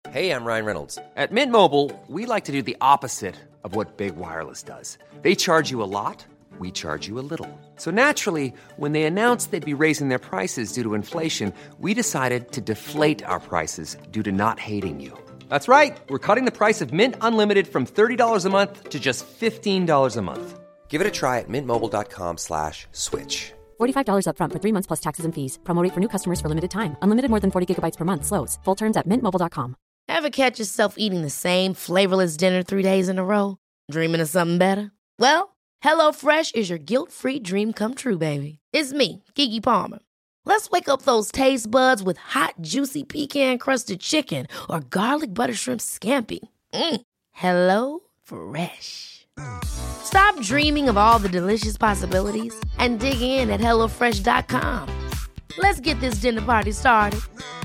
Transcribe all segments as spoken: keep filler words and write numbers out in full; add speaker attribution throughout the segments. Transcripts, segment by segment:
Speaker 1: Hey, I'm Ryan Reynolds. At Mint Mobile, we like to do the opposite of what Big Wireless does. They charge you a lot, we charge you a little. So naturally, when they announced they'd be raising their prices due to inflation, we decided to deflate our prices due to not hating you. That's right. We're cutting the price of Mint Unlimited from thirty dollars a month to just fifteen dollars a month. Give it a try at mintmobile.com slash switch.
Speaker 2: forty-five dollars up front for three months plus taxes and fees. Promo rate for new customers for limited time. Unlimited more than forty gigabytes per month. Slows full terms at mint mobile dot com.
Speaker 3: Ever catch yourself eating the same flavorless dinner three days in a row? Dreaming of something better? Well, HelloFresh is your guilt-free dream come true, baby. It's me, Keke Palmer. Let's wake up those taste buds with hot, juicy pecan-crusted chicken or garlic butter shrimp scampi. Mm. Hello Fresh. Stop dreaming of all the delicious possibilities and dig in at hello fresh dot com. Let's get this dinner party started.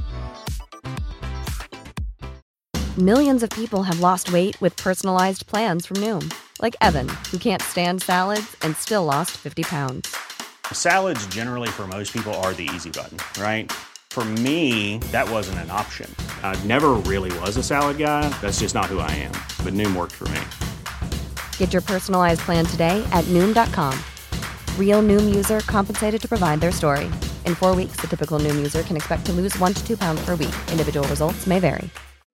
Speaker 4: Millions of people have lost weight with personalized plans from Noom. Like Evan, who can't stand salads and still lost fifty pounds.
Speaker 5: Salads generally for most people are the easy button, right? For me, that wasn't an option. I never really was a salad guy. That's just not who I am. But Noom worked for me.
Speaker 4: Get your personalized plan today at Noom dot com. Real Noom user compensated to provide their story. In four weeks, the typical Noom user can expect to lose one to two pounds per week. Individual results may vary.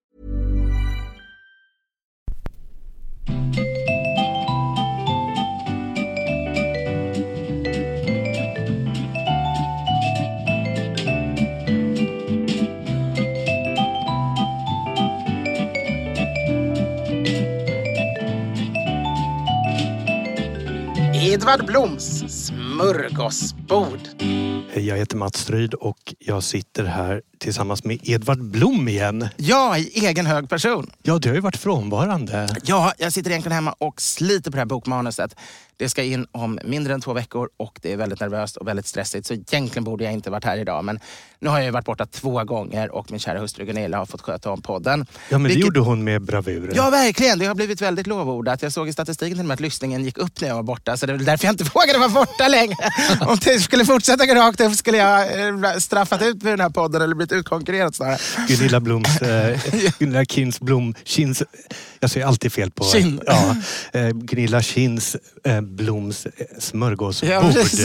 Speaker 6: Edvard Bloms smörgåsbord.
Speaker 7: Hej, jag heter Mats Stryd och jag sitter här tillsammans med Edvard Blom igen.
Speaker 6: Ja, i egen hög person.
Speaker 7: Ja, du har ju varit frånvarande.
Speaker 6: Ja, jag sitter egentligen hemma och sliter på det här bokmanuset. Det ska in om mindre än två veckor och det är väldigt nervöst och väldigt stressigt. Så egentligen borde jag inte varit här idag. Men nu har jag ju varit borta två gånger och min kära hustru Gunilla har fått sköta om podden.
Speaker 7: Ja, men
Speaker 6: Vilket...
Speaker 7: det gjorde hon med bravur.
Speaker 6: Ja, verkligen. Det har blivit väldigt lovordat. Jag såg i statistiken till och med att lyssningen gick upp när jag var borta. Så det är därför jag inte vågade vara borta längre. Om det skulle fortsätta gå rakt upp skulle jag straffat ut med den här podden eller blivit utkonkurrerat snarare.
Speaker 7: Gunilla Bloms, eh, Gunilla Kins Blom, Kins, jag säger alltid fel på.
Speaker 6: Kin.
Speaker 7: Ja, eh, Gunilla Kins eh, Bloms eh, smörgåsbord. Ja,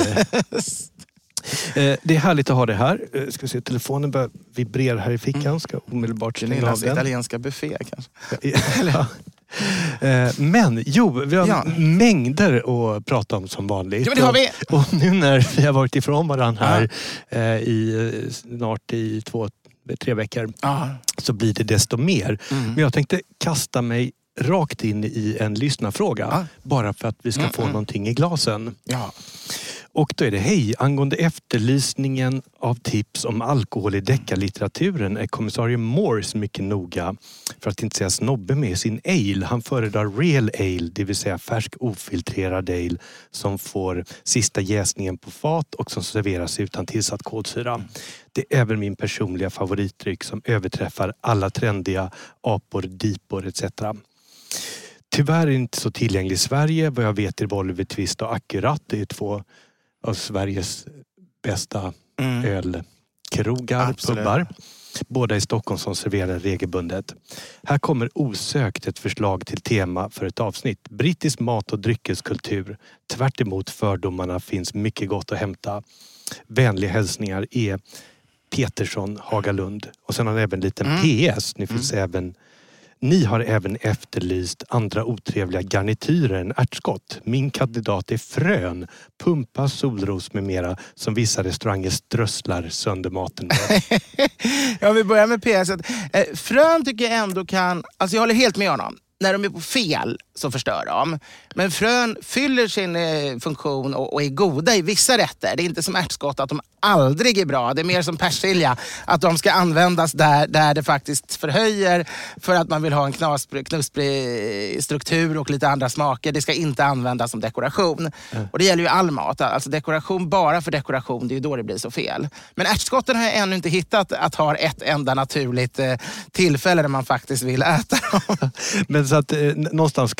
Speaker 7: eh, det är härligt att ha det här. Eh, ska vi se, telefonen börjar vibrera här i fickan. Ska omedelbart stänga av den.
Speaker 6: Gunillas italienska buffé kanske.
Speaker 7: Ja. Men jo, vi har ja. mängder att prata om som vanligt.
Speaker 6: Ja, men det har vi.
Speaker 7: Och, och nu när vi har varit ifrån varandra här ja. eh, i snart i två, tre veckor ja. så blir det desto mer. Mm. Men jag tänkte kasta mig rakt in i en lyssnarfråga ja. bara för att vi ska mm, få mm. någonting i glasen.
Speaker 6: Ja.
Speaker 7: Och då är det hej, angående efterlysningen av tips om alkohol i deckarlitteraturen är kommissarie Morse mycket noga, för att inte säga snobbe, med sin ale. Han föredrar real ale, det vill säga färsk ofiltrerad ale som får sista jäsningen på fat och som serveras utan tillsatt kolsyra. Det är även min personliga favoritdryck som överträffar alla trendiga apor, dipor et cetera. Tyvärr är det inte så tillgänglig i Sverige. Vad jag vet är Oliver Twist och Akkurat. Det är två av Sveriges bästa mm. ölkrogar,
Speaker 6: Absolut.
Speaker 7: pubbar. Båda i Stockholm som serverar regelbundet. Här kommer osökt ett förslag till tema för ett avsnitt. Brittisk mat- och dryckeskultur. Tvärt emot fördomarna finns mycket gott att hämta. Vänliga hälsningar är Petersson Hagalund. Och sen har han även en liten mm. P S. Ni finns mm. även... Ni har även efterlyst andra otrevliga garnityrer än ärtskott. Min kandidat är frön, pumpa, solros med mera som vissa restauranger strösslar sönder maten med.
Speaker 6: Ja, vi börjar med P S. Frön tycker jag ändå kan... Alltså jag håller helt med honom. När de är på fel så förstör de. Men frön fyller sin eh, funktion och, och är goda i vissa rätter. Det är inte som ärtskott att de aldrig är bra. Det är mer som persilja. Att de ska användas där, där det faktiskt förhöjer för att man vill ha en knasprig, knusprig struktur och lite andra smaker. Det ska inte användas som dekoration. Mm. Och det gäller ju all mat. Alltså dekoration bara för dekoration, det är ju då det blir så fel. Men ärtskotten har jag ännu inte hittat att ha ett enda naturligt eh, tillfälle där man faktiskt vill äta dem.
Speaker 7: Men så att eh, någonstans kan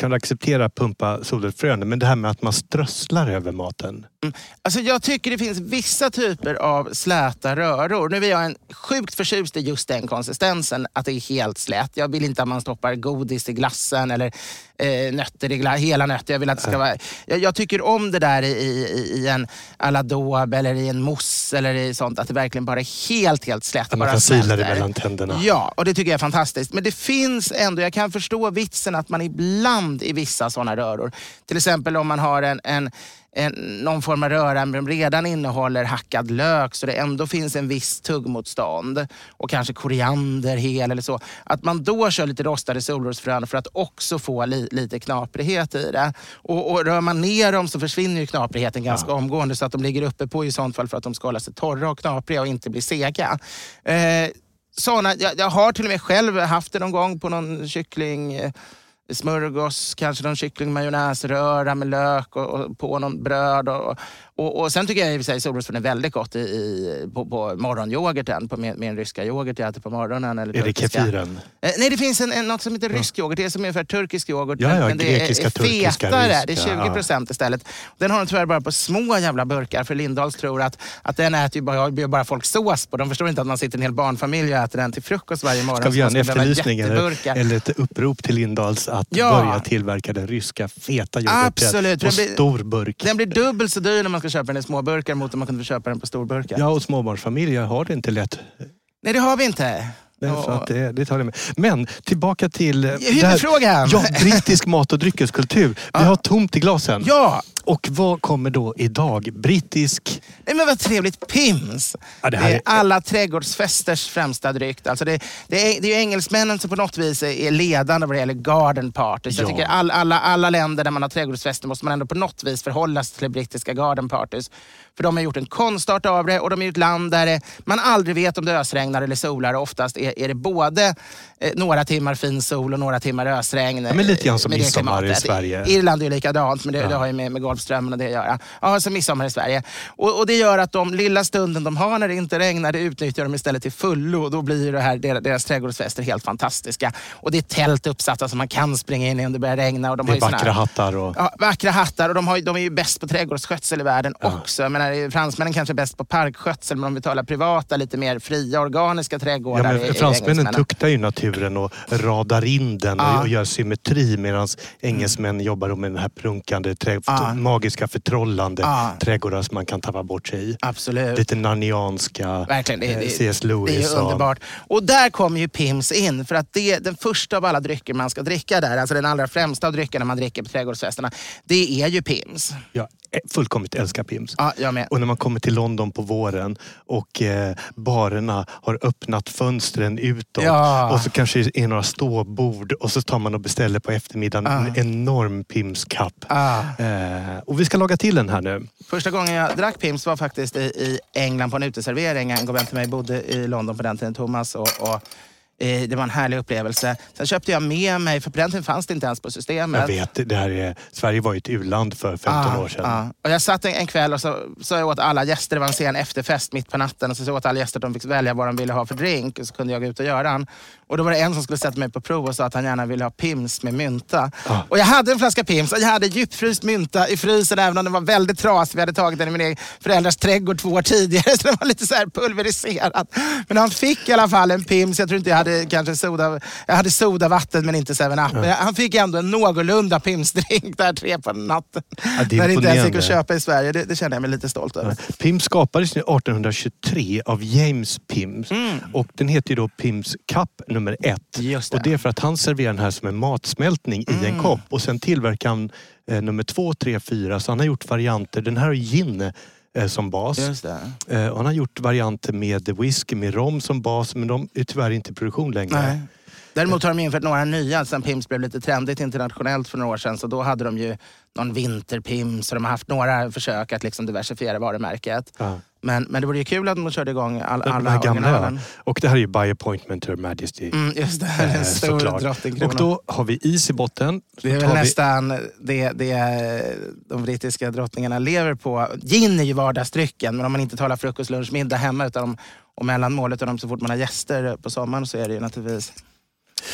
Speaker 7: kan acceptera pumpa solrosfrön, men det här med att man strösslar över maten.
Speaker 6: Mm. Alltså jag tycker det finns vissa typer av släta röror. Nu är jag en sjukt förtjust i just den konsistensen, att det är helt slät. Jag vill inte att man stoppar godis i glassen eller eh, nötter i glass, hela nötter. Jag vill att det ska vara... Jag, jag tycker om det där i, i, i en aladåb eller i en mousse eller i sånt, att det verkligen bara är helt, helt slätt.
Speaker 7: Att man kan sila det mellan tänderna.
Speaker 6: Ja, och det tycker jag är fantastiskt. Men det finns ändå, jag kan förstå vitsen att man ibland i vissa sådana röror, till exempel om man har en, en En, någon form av röra som redan innehåller hackad lök så det ändå finns en viss tuggmotstånd och kanske koriander hel eller så, att man då kör lite rostade solrosfrön för att också få li, lite knaprighet i det. Och, och rör man ner dem så försvinner ju knaprigheten ganska ja. omgående, så att de ligger uppe på i sånt fall för att de ska hålla sig torra och knapriga och inte bli sega. Eh, såna, jag, jag har till och med själv haft det någon gång på någon kyckling... Eh, smörgås, kanske någon kyckling majonnäsröra med lök och, och på någon bröd och, och, och sen tycker jag i och för sig solrosfrön är väldigt gott i, i, på, på morgonyoghurten på med, med en ryska yoghurt jag äter på morgonen. Eller
Speaker 7: är det kefiren?
Speaker 6: Eh, nej, det finns en, en, något som heter ja. rysk yoghurt. Det är som ungefär turkisk yoghurt.
Speaker 7: Ja, ja,
Speaker 6: men det
Speaker 7: grekiska,
Speaker 6: är
Speaker 7: turkiska,
Speaker 6: fetare.
Speaker 7: ryska,
Speaker 6: det är tjugo procent ja. istället. Den har de tyvärr bara på små jävla burkar, för Lindahls tror att, att den äter ju bara, bara folk sås på. De förstår inte att man sitter en hel barnfamilj och äter den till frukost varje morgon.
Speaker 7: Ska vi göra en efterlysning eller, eller ett upprop till Lindahls att ja. börja tillverka den ryska feta yoghurten på stor burk?
Speaker 6: Den blir dubbelt så dyr när man ska köpa den i små burkar mot om man kunde köpa den på stor burkar.
Speaker 7: Ja, och småbarnsfamiljer har det inte lätt.
Speaker 6: Nej, det har vi inte.
Speaker 7: Nej, så att det, det tar det med. Men tillbaka till
Speaker 6: huvudfrågan.
Speaker 7: Ja, brittisk mat- och dryckeskultur. Vi ja. har tomt i glasen.
Speaker 6: Ja.
Speaker 7: Och vad kommer då idag? Brittisk...
Speaker 6: Nej, men vad trevligt. Pims.
Speaker 7: Ja, det, här
Speaker 6: det är
Speaker 7: är...
Speaker 6: alla trädgårdsfesters främsta dryck. Alltså det, det, är, det är ju engelsmännen som på något vis är ledande vad det gäller garden parties. Ja. Jag tycker all, alla, alla länder där man har trädgårdsfester måste man ändå på något vis förhållas till brittiska garden parties. För de har gjort en konstart av det, och de är ett land där det, man aldrig vet om det ösregnar eller solar. Oftast är, är det både eh, några timmar fin sol och några timmar ösregn.
Speaker 7: Ja, men lite grann som midsommar i Sverige.
Speaker 6: Irland är ju likadant, men det, ja. det har ju med, med Golfströmmen och det att göra. Ja, som midsommar i Sverige. Och, och det gör att de lilla stunden de har när det inte regnar, det utnyttjar de istället till fullo. Och då blir det här, deras, deras trädgårdsfester helt fantastiska. Och det är tält uppsatta som man kan springa in i om det börjar regna. Och de
Speaker 7: det är
Speaker 6: har
Speaker 7: vackra
Speaker 6: här,
Speaker 7: hattar. Och...
Speaker 6: Ja, vackra hattar. Och de, har, de är ju bäst på trädgårdsskötsel i världen ja. också. Jag menar, fransmännen kanske är bäst på parkskötsel, men om vi talar privata, lite mer fria, organiska trädgårdar.
Speaker 7: Ja, men fransmännen tuktar ju naturen och radar in den ja. och, och gör symmetri, medan engelsmän mm. jobbar med den här prunkande, trä, ja. magiska, förtrollande ja. trädgårdar som man kan tappa bort sig i.
Speaker 6: Absolut.
Speaker 7: Lite narnianska.
Speaker 6: Verkligen, det, det,
Speaker 7: C S Lewis.
Speaker 6: Det är ju underbart. Och där kommer ju Pims in, för att det är den första av alla drycker man ska dricka där, alltså den allra främsta av dryckerna man dricker på trädgårdsfesterna, det är ju Pims.
Speaker 7: Ja, fullkomligt älskar Pims.
Speaker 6: Ja, jag med.
Speaker 7: Och när man kommer till London på våren och eh, barerna har öppnat fönstren utåt ja. och så kanske det är några ståbord och så tar man och beställer på eftermiddagen ja. en enorm Pims-kapp. Ja. Eh, och vi ska laga till den här nu.
Speaker 6: Första gången jag drack Pims var faktiskt i, i England på en uteservering. En god vän till mig bodde i London på den tiden, Thomas, och, och det var en härlig upplevelse. Sen köpte jag med mig, för på den tiden fanns det inte ens på systemet.
Speaker 7: Jag vet, det här är, Sverige var ju ett u-land för femton ah, år sedan. Ah.
Speaker 6: Och jag satt en, en kväll och så, så jag åt alla gäster, det var en sen efterfest mitt på natten, och så, så åt alla gäster att de fick välja vad de ville ha för drink, och så kunde jag gå ut och göra den. Och då var det en som skulle sätta mig på prov och sa att han gärna ville ha Pims med mynta. Ah. Och jag hade en flaska Pims och jag hade djupfryst mynta i frysen, även om den var väldigt trasig. Vi hade tagit den i min egen föräldrars trädgård två år tidigare, så den var lite så här pulveriserad. Men han fick i alla fall en Pims. Jag tror inte jag hade kanske soda, jag hade sodavatten men inte seven up. Mm. Han fick ändå en någorlunda Pims-drink där tre på natten. Ja, det när det inte ens gick att köpa i Sverige. Det, det känner jag mig lite stolt över. Ja. Pims
Speaker 7: skapades arton tjugotre av James Pims. Mm. Och den heter ju då Pims Cup nummer ett.
Speaker 6: Just det.
Speaker 7: Och det är för att han serverar den här som en matsmältning mm. i en kopp. Och sen tillverkar han eh, nummer två, tre, fyra. Så han har gjort varianter. Den här har gin eh, som bas.
Speaker 6: Just det.
Speaker 7: Eh, och han har gjort varianter med whisky, med rom som bas. Men de är tyvärr inte i produktion längre.
Speaker 6: Nej. Däremot har de infört några nya sen Pims blev lite trendigt internationellt för några år sedan. Så då hade de ju någon vinterpims, och de har haft några försök att liksom diversifiera varumärket. Ja. Men, men det vore ju kul att de körde igång all, alla originalen.
Speaker 7: Och det här är ju by appointment to her majesty.
Speaker 6: Mm, just det, en stor drottningkrona.
Speaker 7: Och då har vi is i botten.
Speaker 6: Det är väl nästan vi... det, det de brittiska drottningarna lever på. Gin är ju vardagsdrycken, men om man inte talar frukost, lunch, middag hemma utan om, och mellanmålet och de så fort man har gäster på sommaren, så är det ju naturligtvis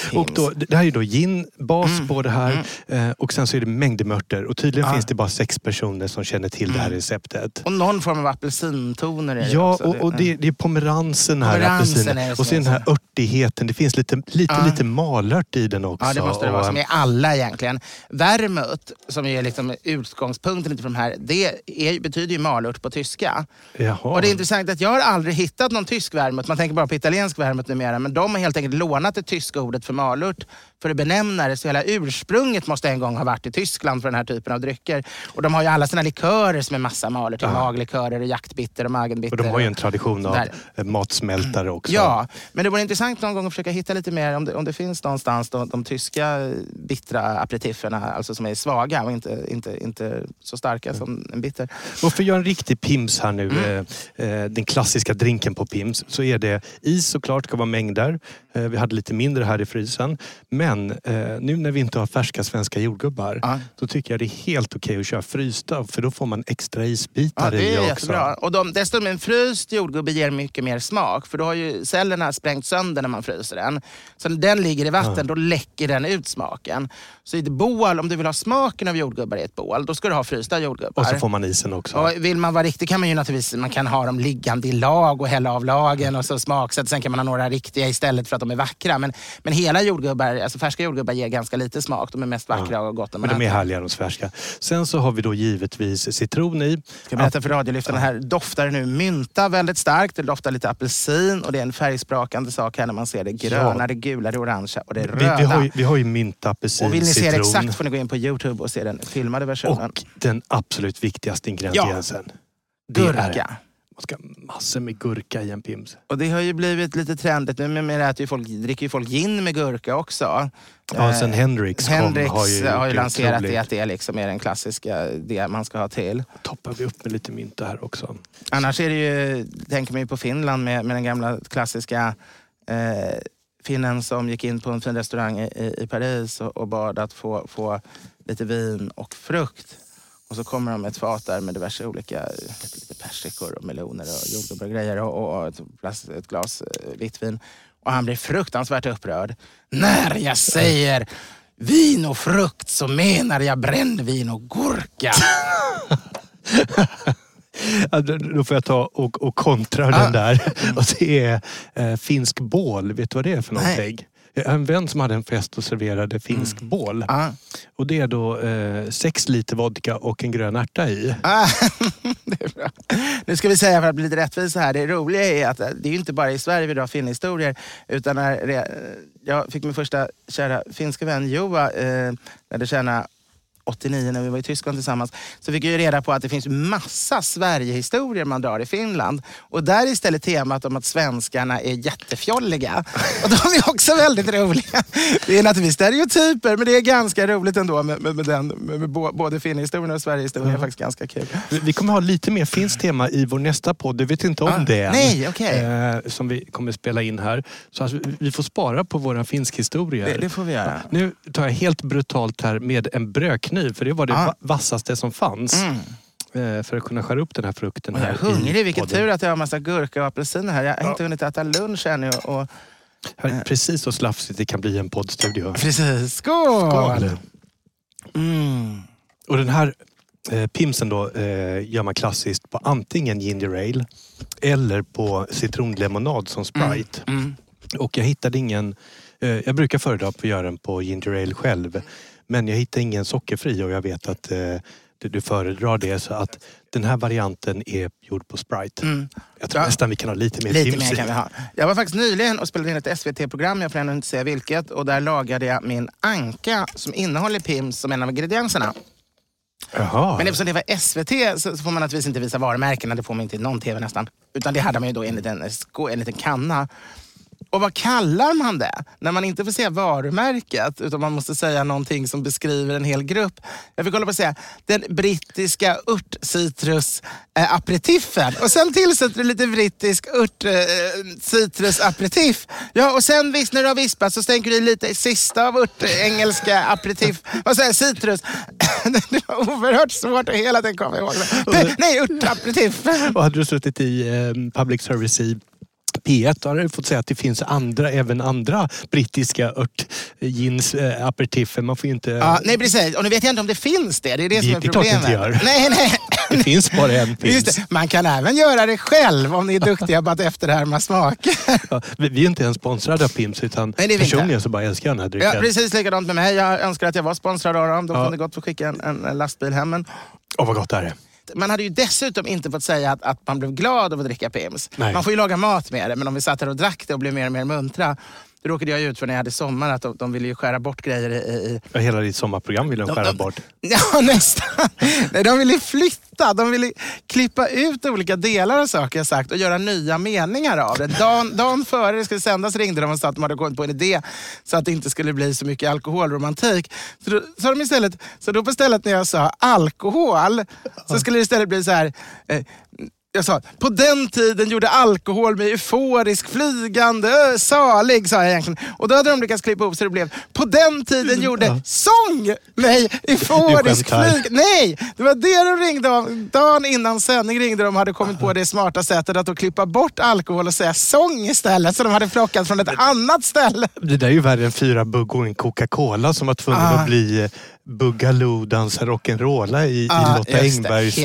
Speaker 7: Och då, det här är då gin, bas mm. på det här. Mm. Och sen så är det mängder mörter. Och tydligen ja. finns det bara sex personer som känner till mm. det här receptet.
Speaker 6: Och någon form av apelsintoner är det
Speaker 7: Ja,
Speaker 6: också.
Speaker 7: och, och det, det är pomeransen här.
Speaker 6: Pomeransen är det
Speaker 7: och sen den här örtigheten. Det finns lite, lite, ja. lite malört i den också.
Speaker 6: Ja, det måste det vara. Som är alla egentligen. Vermouth, som är liksom utgångspunkten lite för de här, det är, betyder ju malört på tyska.
Speaker 7: Jaha.
Speaker 6: Och det är intressant att jag har aldrig hittat någon tysk vermouth. Man tänker bara på italiensk vermouth numera. Men de har helt enkelt lånat det tyska ordet för malört för att benämna det. Så hela ursprunget måste en gång ha varit i Tyskland för den här typen av drycker. Och de har ju alla sina likörer som är massa malört. Ja. Maglikörer och jaktbitter och magenbitter.
Speaker 7: Och de har ju en tradition av där. matsmältare också.
Speaker 6: Ja, men det vore intressant någon gång att försöka hitta lite mer om det, om det finns någonstans de, de tyska bittra aperitifferna, alltså som är svaga och inte, inte, inte så starka mm. som en bitter.
Speaker 7: Och för att göra en riktig Pims här nu, mm. eh, den klassiska drinken på Pims, så är det is såklart, ska vara mängder. Eh, vi hade lite mindre här i frysen. Men eh, nu när vi inte har färska svenska jordgubbar, ja. så tycker jag det är helt okej att köra frysta, för då får man extra isbitar
Speaker 6: ja, det är
Speaker 7: i också.
Speaker 6: Jättebra. Och de, dessutom en fryst jordgubbe ger mycket mer smak, för då har ju cellerna sprängt sönder när man fryser den. Så när den ligger i vatten, ja. då läcker den ut smaken. Så i ett bål, om du vill ha smaken av jordgubbar i ett bål, då ska du ha frysta jordgubbar.
Speaker 7: Och så får man isen också.
Speaker 6: Och vill man vara riktig kan man ju naturligtvis, man kan ha dem liggande i lag och hälla av lagen och så smaksätt. Sen kan man ha några riktiga istället för att de är vackra. Men, men hela jordgubbar, alltså färska jordgubbar ger ganska lite smak. De är mest vackra ja. och gott.
Speaker 7: Men de är härliga de färska. Sen så har vi då givetvis citron i.
Speaker 6: Ska berätta för radiolyftarna här, doftar nu mynta väldigt starkt. Det doftar lite apelsin och det är en färgsprakande sak här när man ser det gröna, ja. det gula, det orangea och det röda.
Speaker 7: Vi, vi, har, ju, vi har ju mynta, apelsin,
Speaker 6: och vill ni
Speaker 7: citron.
Speaker 6: se det exakt får ni gå in på YouTube och se den filmade versionen.
Speaker 7: Och den absolut viktigaste ingrediensen.
Speaker 6: Ja. Gurka.
Speaker 7: Man ska massor med gurka i en Pims.
Speaker 6: Och det har ju blivit lite trendigt nu med det att ju folk, dricker ju folk gin med gurka också.
Speaker 7: Ja, sen Hendrix,
Speaker 6: Hendrix
Speaker 7: kom, har ju,
Speaker 6: har ju lanserat det att det liksom är den klassiska, det man ska ha till.
Speaker 7: Toppar vi upp med lite mynta här också.
Speaker 6: Annars är det ju, tänker man ju på Finland med, med den gamla klassiska eh, finnen som gick in på en fin restaurang i, i Paris och, och bad att få, få lite vin och frukt. Och så kommer de med ett fat där med diverse olika, lite persikor och meloner och jordgubbar och grejer och, och ett, glas, ett glas vitt vin. Och han blir fruktansvärt upprörd. När jag säger vin och frukt så menar jag brännvin och gurka.
Speaker 7: Då får jag ta och, och kontra ah. den där. Och det är eh, finsk bål. Vet du vad det är för någonting? Nej. En vän som hade en fest och serverade finsk mm. bål. Ah. Och det är då eh, sex liter vodka och en grön ärta i. Ah.
Speaker 6: Det är bra. Nu ska vi säga för att bli lite rättvis här. Det roliga är att det är ju inte bara i Sverige vi drar finhistorier. Utan när jag fick min första kära finska vän Joa eh, när det känna åttionio när vi var i Tyskland tillsammans, så fick jag ju reda på att det finns massa Sverigehistorier man drar i Finland. Och där är istället temat om att svenskarna är jättefjolliga. Och de är också väldigt roliga. Det är naturligtvis stereotyper, men det är ganska roligt ändå med, med, med, den, med, med både finhistorien och Sverigehistorien. Mm. är faktiskt ganska kul.
Speaker 7: Vi kommer ha lite mer finskt tema i vår nästa podd. Du vet inte om ah, det
Speaker 6: nej, okay.
Speaker 7: eh, som vi kommer spela in här. Så alltså, vi får spara på våra finskhistorier.
Speaker 6: Det, det får vi göra.
Speaker 7: Nu tar jag helt brutalt här med en brödkniv. För det var det ah. vassaste som fanns. Mm. För att kunna skära upp den här frukten.
Speaker 6: Jag är hungrig. Vilken tur att jag har massa gurka och apelsiner här. Jag har ja. inte hunnit äta lunch ännu. Och,
Speaker 7: här, precis så slafsigt det kan bli en poddstudio.
Speaker 6: Precis. Skål! Skål.
Speaker 7: Mm. Och den här eh, pimsen då eh, gör man klassiskt på antingen ginger ale eller på citronlemonad som Sprite. Mm. Mm. Och jag hittade ingen... Eh, jag brukar föredra på att göra den på ginger ale själv. Men jag hittar ingen sockerfri och jag vet att eh, du, du föredrar det. Så att den här varianten är gjord på Sprite. Mm. Jag tror ja. nästan vi kan ha lite mer
Speaker 6: Lite mer kan vi ha. Jag var faktiskt nyligen och spelade in ett S V T-program. Jag får ändå inte säga vilket. Och där lagade jag min anka som innehåller Pims som en av ingredienserna.
Speaker 7: Jaha.
Speaker 6: Men eftersom det var S V T så får man naturligtvis inte visa varumärkena. Det får man inte i någon tv nästan. Utan det hade man ju då enligt en, en liten kanna. Och vad kallar man det? När man inte får säga varumärket utan man måste säga någonting som beskriver en hel grupp. Jag fick hålla på att säga den brittiska ört-citrus-aperitiffen. Och sen tillsätter du lite brittisk ört-citrus-aperitif. Ja, och sen visst när du har vispat så stänker du lite sista av ört-engelska aperitif. Vad säger citrus? Det var oerhört svårt att hela den komma ihåg. Nej, ört-aperitif.
Speaker 7: Och hade du suttit i eh, public service i P ett har fått säga att det finns andra, även andra brittiska ört, gins, äh, aperitiffer. Man får ju inte...
Speaker 6: Ja, nej, precis. Och nu vet jag inte om det finns det. Det är det, det som är
Speaker 7: det
Speaker 6: problemet.
Speaker 7: Det är klart inte gör.
Speaker 6: Nej, nej.
Speaker 7: Det finns bara en
Speaker 6: Just det. Man kan även göra det själv om ni är duktiga på att efterhärma smak.
Speaker 7: Ja, vi är inte ens sponsrade av Pimps, utan
Speaker 6: nej,
Speaker 7: personligen så bara älskar jag den här drycken.
Speaker 6: Ja, precis likadant med mig. Jag önskar att jag var sponsrad av dem. De ja. kunde gott få skicka en, en, en lastbil hem. Men...
Speaker 7: Åh, vad gott det här är.
Speaker 6: Man hade ju dessutom inte fått säga att, att man blev glad av att dricka Pimps.
Speaker 7: Nej.
Speaker 6: Man får ju laga mat med det, men om vi satt här och drack det och blev mer och mer muntra, då råkade jag ut för när jag hade sommar att de, de ville ju skära bort grejer i... i...
Speaker 7: Ja, hela ditt sommarprogram ville de, de skära de, bort.
Speaker 6: Ja, nästan. Nej, de ville flytta. De ville klippa ut olika delar av saker jag sagt och göra nya meningar av det. Dagen, dagen före det skulle sändas ringde de och sa att de hade kommit på en idé så att det inte skulle bli så mycket alkoholromantik. Så då, så de istället, så då på stället när jag sa alkohol så skulle det istället bli så här... Eh, Jag sa, på den tiden gjorde alkohol mig euforisk, flygande, salig, sa jag egentligen. Och då hade de lyckats klippa upp så det blev, på den tiden gjorde ja. sång mig euforisk, flyg. Nej, det var det de ringde om. Dagen innan sändning ringde de och hade kommit på det smarta sättet att då klippa bort alkohol och säga sång istället. Så de hade plockat från ett annat ställe.
Speaker 7: Det där är ju värre än fyra bugg och en Coca-Cola som var tvungen ah. att bli... Boogaloo, dansa rock'n'rolla i, ah, i Lotta Engbergs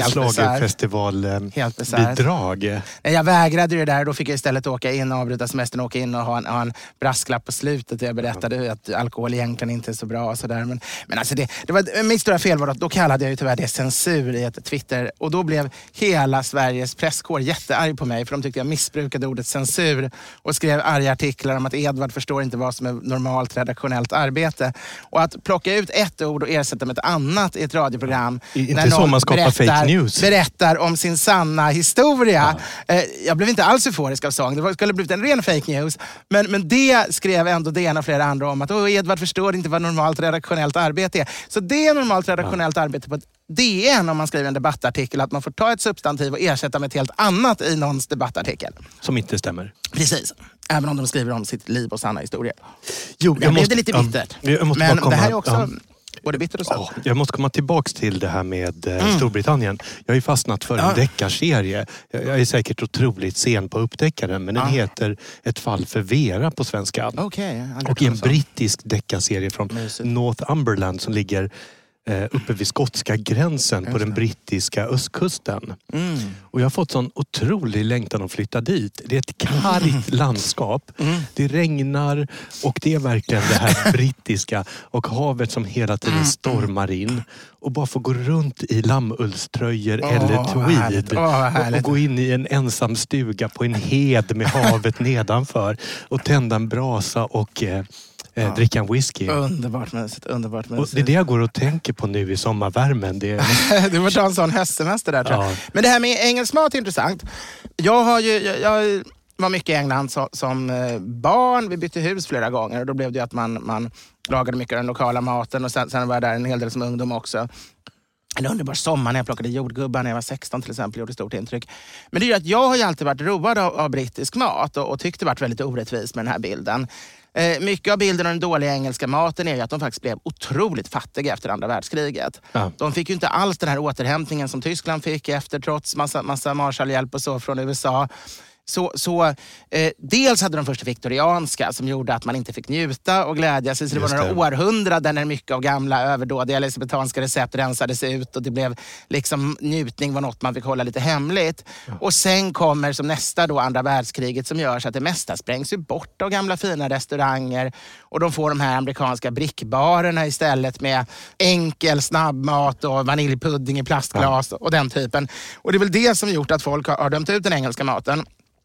Speaker 7: schlagerfestivalbidrag.
Speaker 6: Jag vägrade ju det där, då fick jag istället åka in och avbryta semestern och åka in och ha en, ha en brasklapp på slutet. Jag berättade mm. att alkohol egentligen inte är så bra och sådär. Men, men alltså det, det var, mitt stora fel var att då kallade jag ju tyvärr det censur i ett Twitter. Och då blev hela Sveriges presskår jättearg på mig för de tyckte jag missbrukade ordet censur och skrev arga artiklar om att Edvard förstår inte vad som är normalt redaktionellt arbete. Och att plocka ut ett ord och ersätta med ett annat i ett radioprogram.
Speaker 7: I, inte så man skapar berättar, fake news.
Speaker 6: Berättar om sin sanna historia. Ja. Eh, jag blev inte alls euforisk av sång. Det var, skulle blivit en ren fake news. Men, men det skrev ändå det ena och flera andra om. Att oh, Edvard förstår inte vad normalt redaktionellt arbete är. Så det är normalt redaktionellt ja. arbete på ett D N om man skriver en debattartikel. Att man får ta ett substantiv och ersätta med ett helt annat i någons debattartikel.
Speaker 7: Som inte stämmer.
Speaker 6: Precis. Även om de skriver om sitt liv och sanna historia.
Speaker 7: Jo, jag, jag
Speaker 6: blev
Speaker 7: måste,
Speaker 6: det lite bittert.
Speaker 7: Um, jag måste
Speaker 6: men
Speaker 7: komma,
Speaker 6: det här är också...
Speaker 7: Um,
Speaker 6: Både bitter och så.
Speaker 7: Oh, jag måste komma tillbaks till det här med eh, mm. Storbritannien. Jag har ju fastnat för
Speaker 6: ja.
Speaker 7: en deckarserie. Jag, jag är säkert otroligt sen på upptäckaren, men den ja. heter Ett fall för Vera på svenska.
Speaker 6: Okay,
Speaker 7: och en brittisk deckarserie från Mysigt. Northumberland som ligger eh, uppe vid skotska gränsen Just på den brittiska östkusten. Mm. Och jag har fått sån otrolig längtan att flytta dit. Det är ett kargt landskap. Mm. Det regnar och det är verkligen det här brittiska och havet som hela tiden stormar in. Och bara få gå runt i lammullströjor oh, eller tweed
Speaker 6: oh,
Speaker 7: och, och gå in i en ensam stuga på en hed med havet nedanför och tända en brasa och eh, Ja. dricka en whisky.
Speaker 6: Underbart mysigt, underbart mysigt.
Speaker 7: Och det är det jag går och tänker på nu i sommarvärmen. Det är...
Speaker 6: du får ta en sån höstsemester där, tror jag. Ja. Men det här med engelsk mat är intressant. Jag har ju... Jag, jag var mycket i England som, som barn. Vi bytte hus flera gånger och då blev det att man, man lagade mycket av den lokala maten och sen, sen var jag där en hel del som ungdom också. En underbar sommar när jag plockade jordgubbar när jag var sexton till exempel, gjorde stort intryck. Men det är ju att jag har ju alltid varit road av, av brittisk mat och, och tyckte det varit väldigt orättvis med den här bilden. Eh, mycket av bilden av den dåliga engelska maten är ju att de faktiskt blev otroligt fattiga efter andra världskriget. Ja. De fick ju inte alls den här återhämtningen som Tyskland fick efter, trots massa, massa Marshallhjälp och så från U S A. Så, så eh, dels hade de första viktorianska som gjorde att man inte fick njuta och glädja sig. Så det Just var några det. århundraden när mycket av gamla överdådiga elisabetanska recept rensades ut och det blev liksom njutning var något man fick hålla lite hemligt. Ja. Och sen kommer som nästa då andra världskriget som gör så att det mesta sprängs ju bort av gamla fina restauranger och de får de här amerikanska brickbarerna istället med enkel snabbmat och vaniljpudding i plastglas ja. och den typen. Och det är väl det som gjort att folk har, har dömt ut den engelska maten.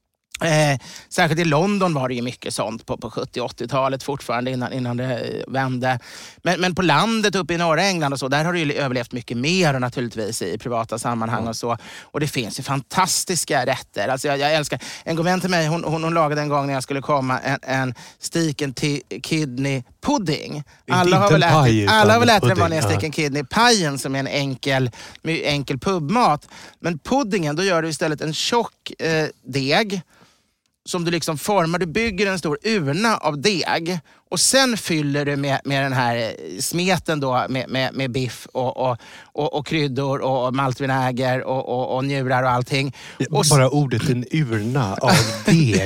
Speaker 6: Eh, särskilt i London var det ju mycket sånt på, på sjuttio- och åttiotalet fortfarande innan, innan det vände. Men, men på landet uppe i norra England och så, där har det ju överlevt mycket mer och naturligtvis i privata sammanhang mm. och så. Och det finns ju fantastiska rätter. Alltså jag, jag älskar, en god vän till mig, hon, hon, hon lagade en gång när jag skulle komma en, en steak kidney pudding. Alla har väl ätit, alla har väl ätit den vanliga steak kidney pajen som är en enkel, enkel pubmat. Men puddingen, då gör du istället en tjock eh, deg. som du liksom formar. Du bygger en stor urna av deg och sen fyller du med, med den här smeten då med, med, med biff och, och, och, och kryddor och maltvinäger och, och, och njurar och allting. Och
Speaker 7: bara ordet en urna av deg.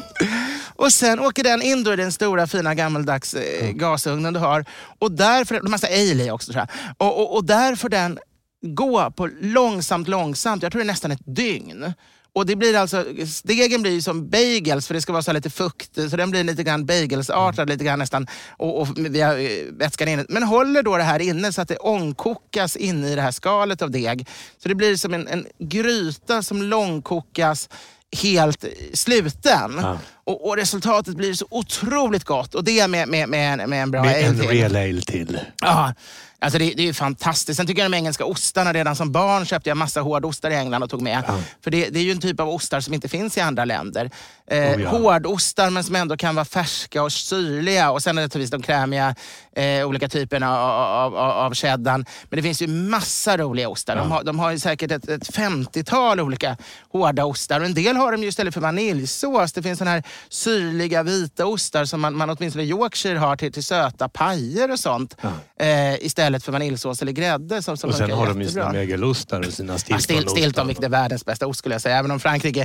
Speaker 6: Och sen åker den in då i den stora fina gammaldags eh, mm. gasugnen du har. Och där får de massa ale i också tror jag. Och, och, och där får den gå på långsamt, långsamt. Jag tror det är nästan ett dygn. Och det blir alltså, degen blir ju som bagels för det ska vara så lite fukt. Så den blir lite grann bagelsartad, mm. lite grann nästan. Och, och vi har vätskan inne. Men håller då det här inne så att det ångkokas inne i det här skalet av deg. Så det blir som en, en gryta som långkokas helt sluten. Ja. Och, och resultatet blir så otroligt gott. Och det med, med, med, med en bra
Speaker 7: med
Speaker 6: ale
Speaker 7: en
Speaker 6: till.
Speaker 7: real ale till.
Speaker 6: Ja, alltså det, det är ju fantastiskt. Sen tycker jag de engelska ostarna, redan som barn köpte jag massa hårdostar i England och tog med. Ja. För det, det är ju en typ av ostar som inte finns i andra länder. Eh, oh, ja. Hårdostar men som ändå kan vara färska och syrliga. Och sen är det naturligtvis de krämiga eh, olika typerna av, av, av cheddarn. Men det finns ju massa roliga ostar. Ja. De, har, de har ju säkert ett, ett femtiotal olika hårda ostar. Och en del har de ju istället för vaniljsås. Det finns sån här syrliga vita ostar som man, man åtminstone i Yorkshire har till, till söta pajer och sånt. Ja. Eh, istället för vaniljsås eller grädde. Som, som
Speaker 7: och sen har de ju
Speaker 6: jättebra.
Speaker 7: Sina megelostar och sina Stilton.
Speaker 6: Ja, Stilton, vilket är världens bästa ost skulle jag säga. Även om Frankrike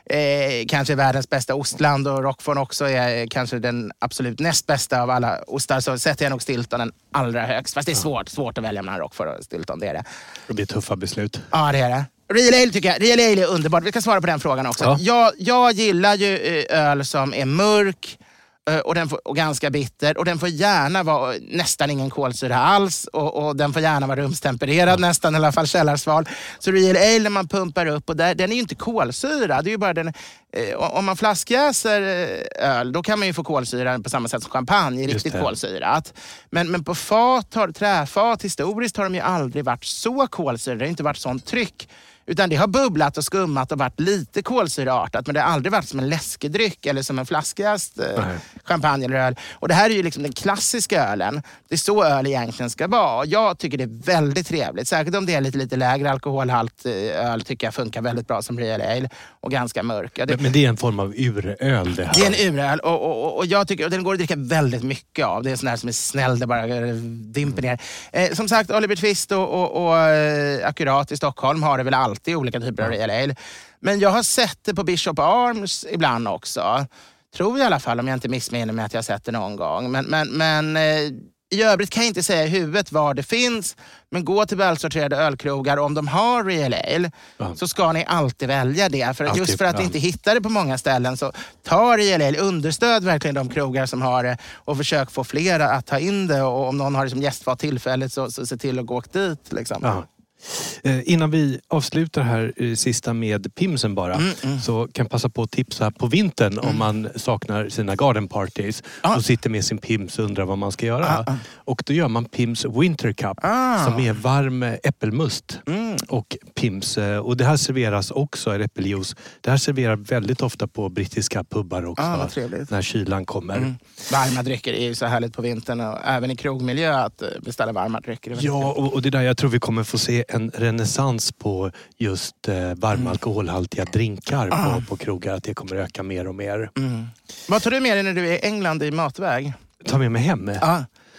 Speaker 6: eh, kanske är världens bästa ostland och Roquefort också är kanske den absolut näst bästa av alla ostar, så sätter jag nog Stilton den allra högst. Fast det är svårt, svårt att välja mellan Roquefort och Stilton, det är det.
Speaker 7: Det blir tuffa beslut.
Speaker 6: Ja, det är det. Real ale tycker jag. Real ale är underbart. Vi ska svara på den frågan också. Ja. Jag, jag gillar ju öl som är mörk och, den får, och ganska bitter. Och den får gärna vara nästan ingen kolsyra alls. Och, och den får gärna vara rumstempererad, ja. nästan i alla fall källarsval. Så real ale när man pumpar upp, och där, den är ju inte kolsyra. Det är ju bara den... Eh, om man flaskjäser öl, då kan man ju få kolsyra på samma sätt som champagne, riktigt kolsyrat. Men, men på fat, har, träfat historiskt har de ju aldrig varit så kolsyra. Det har inte varit sånt tryck. Utan det har bubblat och skummat och varit lite kolsyraartat. Men det har aldrig varit som en läskedryck eller som en flaskjäst eh, champagne eller öl. Och det här är ju liksom den klassiska ölen. Det är så öl egentligen ska vara. Jag tycker det är väldigt trevligt. Särskilt om det är lite, lite lägre alkoholhalt. Öl tycker jag funkar väldigt bra som real ale. Och ganska mörk. Ja, det,
Speaker 7: men det är en form av uröl det här.
Speaker 6: Det är en uröl. Och, och, och jag tycker och den går att dricka väldigt mycket av. Det är sån här som är snäll. Det bara dimper ner. Eh, som sagt, Oliver Twist och, och, och eh, Akkurat i Stockholm har det väl alltid i olika typer av real ale. Men jag har sett det på Bishop Arms ibland också. Tror jag i alla fall, om jag inte missminner mig att jag har sett det någon gång. Men, men, men eh, i övrigt kan jag inte säga i huvudet var det finns. Men gå till välsorterade ölkrogar, om de har real ale ja. så ska ni alltid välja det. För, just för att ni inte hittar det på många ställen, så ta real ale, understöd verkligen de krogar som har det och försök få flera att ta in det. Och om någon har det som gästfat tillfället, så, så se till att gå dit liksom.
Speaker 7: Ja. Eh, innan vi avslutar här eh, sista med Pimsen bara, mm, mm. så kan jag passa på att tipsa på vintern mm. om man saknar sina garden parties ah. och sitter med sin Pims och undrar vad man ska göra. Ah, ah. Och då gör man Pims Winter Cup ah. som är varm äppelmust mm. och Pims. Och det här serveras också, är äppeljuice. Det här serverar väldigt ofta på brittiska pubbar också ah, när kylan kommer. Mm.
Speaker 6: Varma drycker är ju så härligt på vintern och även i krogmiljö att beställa varma drycker.
Speaker 7: Ja, och, och det där jag tror vi kommer få se en renässans på just eh, varma mm. alkoholhaltiga drinkar ah. på, på krogar, att det kommer öka mer och mer. Mm.
Speaker 6: Vad tar du med dig när du är i England i matväg?
Speaker 7: Ta med mig hem?
Speaker 6: Ah.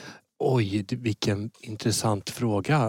Speaker 7: Oj, vilken intressant fråga.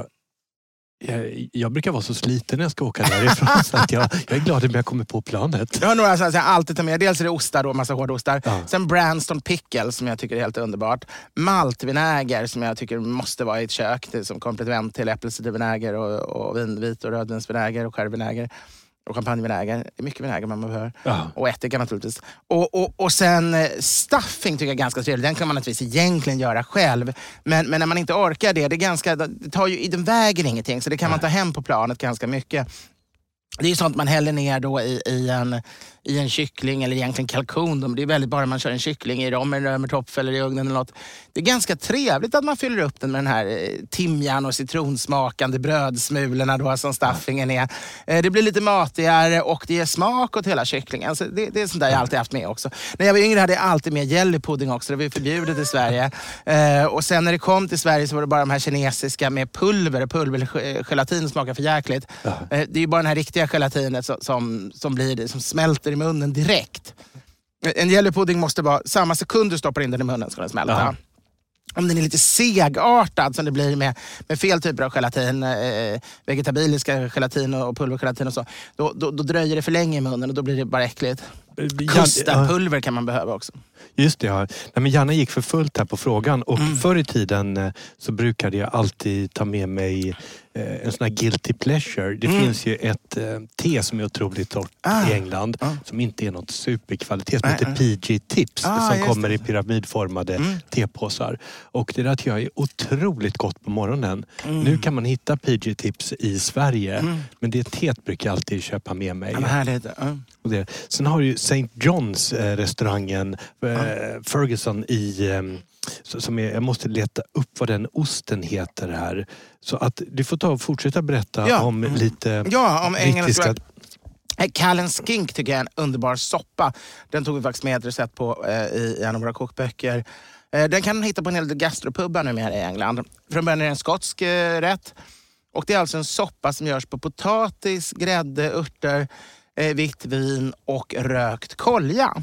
Speaker 7: Jag, jag brukar vara så sliten när jag ska åka därifrån så att jag, jag är glad att jag kommer på planet.
Speaker 6: Jag har några som jag alltid tar med. Dels är det ostar då, massa hårdostar. Ja. Sen Branston Pickles som jag tycker är helt underbart. Maltvinäger som jag tycker måste vara i ett kök. Det är som komplement till äppelcidervinäger och, och vin, vit och rödvinsvinäger och skärvinäger. Och champagnevinäger. Det är mycket vinäger man behöver. Ja. Och ättika naturligtvis. Och, och, och sen stuffing tycker jag är ganska trevligt. Den kan man naturligtvis egentligen göra själv. Men, men när man inte orkar det, det, är ganska, det tar ju, den väger ingenting. Så det kan man ta hem på planet ganska mycket. Det är ju sånt man häller ner då i, i, en, i en kyckling eller egentligen kalkon. Det är väldigt bara man kör en kyckling i dem, eller med topf eller i ugnen eller något. Det är ganska trevligt att man fyller upp den med den här timjan och citronsmakande brödsmulorna då som stuffingen är. Det blir lite matigare och det ger smak åt hela kycklingen. Så det, det är sånt där jag alltid haft med också. När jag var yngre hade jag alltid med jellypudding också. Det var ju förbjudet i Sverige. Och sen när det kom till Sverige så var det bara de här kinesiska med pulver. Pulvergelatin smakar för jäkligt. Ja. Det är ju bara den här riktiga gelatinet som, som, blir, som smälter i munnen direkt. En jellypudding måste vara samma sekund du stoppar in den i munnen ska den smälta. Ja. Om den är lite segartad som det blir med, med fel typer av gelatin, eh, vegetabiliska gelatin och pulvergelatin och så, då, då, då dröjer det för länge i munnen och då blir det bara äckligt. Kustapulver kan man behöva också.
Speaker 7: Just det, ja. Nej, men Janna gick för fullt här på frågan och mm. förr i tiden eh, så brukade jag alltid ta med mig eh, en sån här guilty pleasure. Det mm. finns ju ett eh, te som är otroligt torrt ah. i England ah. som inte är något superkvalitet som ah, heter ah. P G Tips ah, som kommer det. i pyramidformade mm. tepåsar. Och det där tycker jag är otroligt gott på morgonen. Mm. Nu kan man hitta P G Tips i Sverige mm. men det teet brukar jag alltid köpa med mig.
Speaker 6: Ja, härligt. Mm.
Speaker 7: Och det. Sen har ju Saint John's eh, restaurangen eh, mm. Ferguson i eh, som är, jag måste leta upp vad den osten heter här. Så att du får ta och fortsätta berätta ja. om lite
Speaker 6: ja, om engelska. Callen skink tycker jag är en underbar soppa. Den tog vi faktiskt med ett recept på eh, i en av våra kokböcker. Eh, den kan man hitta på en hel del gastropubbar numera i England. Från början är det en skotsk eh, rätt. Och det är alltså en soppa som görs på potatis, grädde, örter, eh, vitt vin och rökt kolja.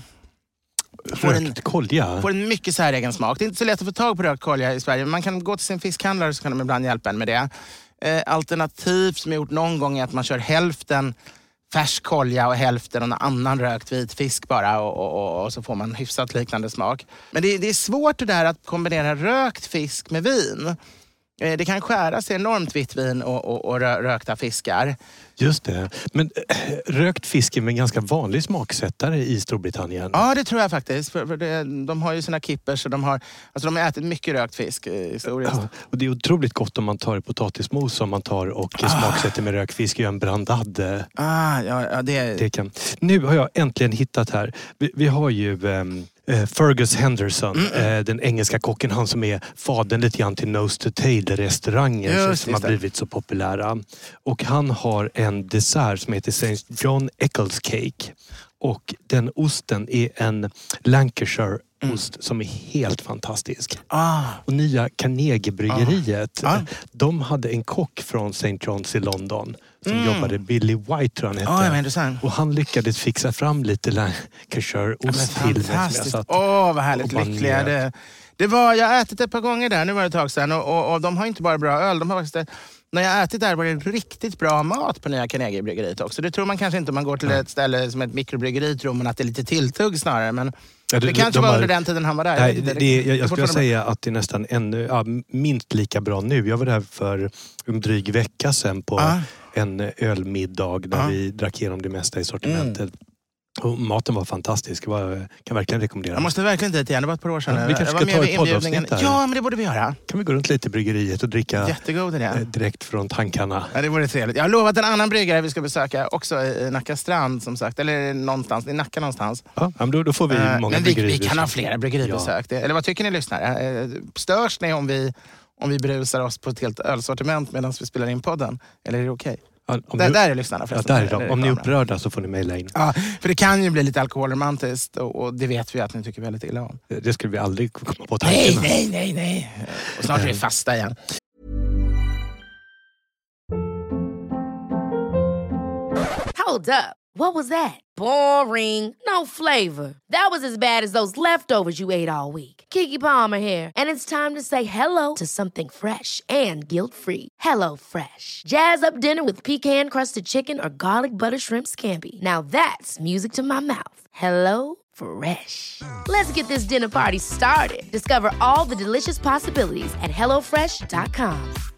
Speaker 7: Får en, kolja?
Speaker 6: Får en mycket säregen smak. Det är inte så lätt att få tag på rökt kolja i Sverige. Men man kan gå till sin fiskhandlare så kan de ibland hjälpa en med det. Eh, alternativ som jag gjort någon gång är att man kör hälften färsk kolja och hälften och annan rökt vit fisk bara. Och, och, och, och så får man hyfsat liknande smak. Men det, det är svårt det där att kombinera rökt fisk med vin. Eh, det kan skära sig enormt vitt vin och, och, och rö, rökta fiskar.
Speaker 7: Just det. Men äh, rökt fisk är en ganska vanlig smaksättare i Storbritannien.
Speaker 6: Ja, det tror jag faktiskt. För, för det, de har ju sina kippers och de har, alltså de har ätit mycket rökt fisk historiskt.
Speaker 7: Ja, och det är otroligt gott om man tar potatismos som man tar och ah. smaksätter med rökt fisk och gör en brandade.
Speaker 6: Ah, ja, ja, det...
Speaker 7: det kan. Nu har jag äntligen hittat här. Vi, vi har ju... Um, Uh, Fergus Henderson, mm, mm. Uh, den engelska kocken, han som är fadern lite grann till Nose to Tail-restauranger
Speaker 6: Just,
Speaker 7: som har blivit så populära. Och han har en dessert som heter Saint John Eccles Cake. Och den osten är en Lancashire mm. ost som är helt fantastisk.
Speaker 6: Ah.
Speaker 7: Och nya Carnegie-bryggeriet,
Speaker 6: ah. Ah.
Speaker 7: de hade en kock från Saint John's i London som
Speaker 6: Mm.
Speaker 7: jobbade, Billy White tror han hette.
Speaker 6: Oh,
Speaker 7: och han lyckades fixa fram lite Lancashire-ost
Speaker 6: ja,
Speaker 7: till mig.
Speaker 6: Fantastiskt. Åh, oh, vad härligt lyckliga. Det, det var, jag har ätit ett par gånger där, nu var det ett tag sedan. Och, och, och de har inte bara bra öl, de har faktiskt... När jag har ätit där var det riktigt bra mat på nya Carnegie-bryggeriet också. Det tror man kanske inte om man går till ett ställe som ett mikrobryggeri, tror man att det är lite tilltugg snarare. Men ja, det, det kanske de var har, under den tiden han var där.
Speaker 7: Nej, det, det, jag, jag skulle säga att det är nästan ännu, ja, minst lika bra nu. Jag var där för en dryg vecka sedan på ah. en ölmiddag där ah. vi drack igenom det mesta i sortimentet. Mm. Och maten var fantastisk. Jag kan verkligen rekommendera.
Speaker 6: Jag måste verkligen dit igen. Det var ett par år sedan.
Speaker 7: Ja, vi kanske ska ta ett poddavsnitt där.
Speaker 6: Ja, men det borde vi göra.
Speaker 7: Kan vi gå runt lite i bryggeriet och dricka
Speaker 6: Jättegod idé.
Speaker 7: direkt från tankarna.
Speaker 6: Ja, det vore trevligt. Jag har lovat en annan bryggare vi ska besöka också i Nacka strand som sagt. Eller någonstans, i Nacka någonstans.
Speaker 7: Ja, men då, då får vi uh, många
Speaker 6: men
Speaker 7: bryggerier.
Speaker 6: Vi, vi kan ha flera bryggeribesök. Ja. Eller vad tycker ni lyssnare? Störs ni om vi, om vi brusar oss på ett helt ölsortiment medan vi spelar in podden? Eller är det okej? Okay?
Speaker 7: Ja,
Speaker 6: där,
Speaker 7: ni,
Speaker 6: där är lyssnarna förresten.
Speaker 7: Ja, där är de. Om ni är upprörda så får ni mejla in.
Speaker 6: Ja, för det kan ju bli lite alkoholromantiskt och, och det vet vi att ni tycker väldigt illa om.
Speaker 7: Det skulle vi aldrig komma på tanken.
Speaker 6: Nej, nej, nej, nej. Och snart är vi fasta igen.
Speaker 3: Hold up. What was that? Boring. No flavor. That was as bad as those leftovers you ate all week. Keke Palmer here. And it's time to say hello to something fresh and guilt-free. Hello Fresh. Jazz up dinner with pecan-crusted chicken or garlic butter shrimp scampi. Now that's music to my mouth. Hello Fresh. Let's get this dinner party started. Discover all the delicious possibilities at hello fresh dot com.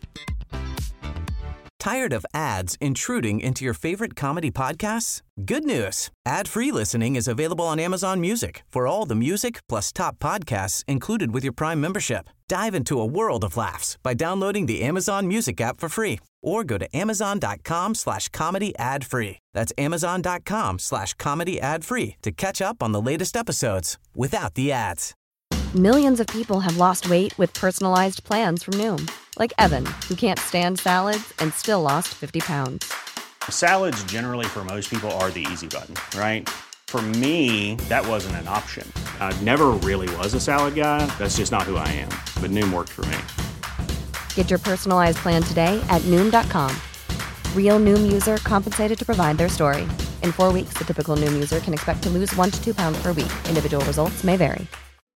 Speaker 8: Tired of ads intruding into your favorite comedy podcasts? Good news. Ad-free listening is available on Amazon Music for all the music plus top podcasts included with your Prime membership. Dive into a world of laughs by downloading the Amazon Music app for free or go to amazon.com slash comedy ad free. That's amazon.com slash comedy ad free to catch up on the latest episodes without the ads.
Speaker 4: Millions of people have lost weight with personalized plans from Noom. Like Evan, who can't stand salads and still lost fifty pounds.
Speaker 5: Salads generally for most people are the easy button, right? For me, that wasn't an option. I never really was a salad guy. That's just not who I am. But Noom worked for me.
Speaker 4: Get your personalized plan today at Noom dot com. Real Noom user compensated to provide their story. In four weeks, the typical Noom user can expect to lose one to two pounds per week. Individual results may vary.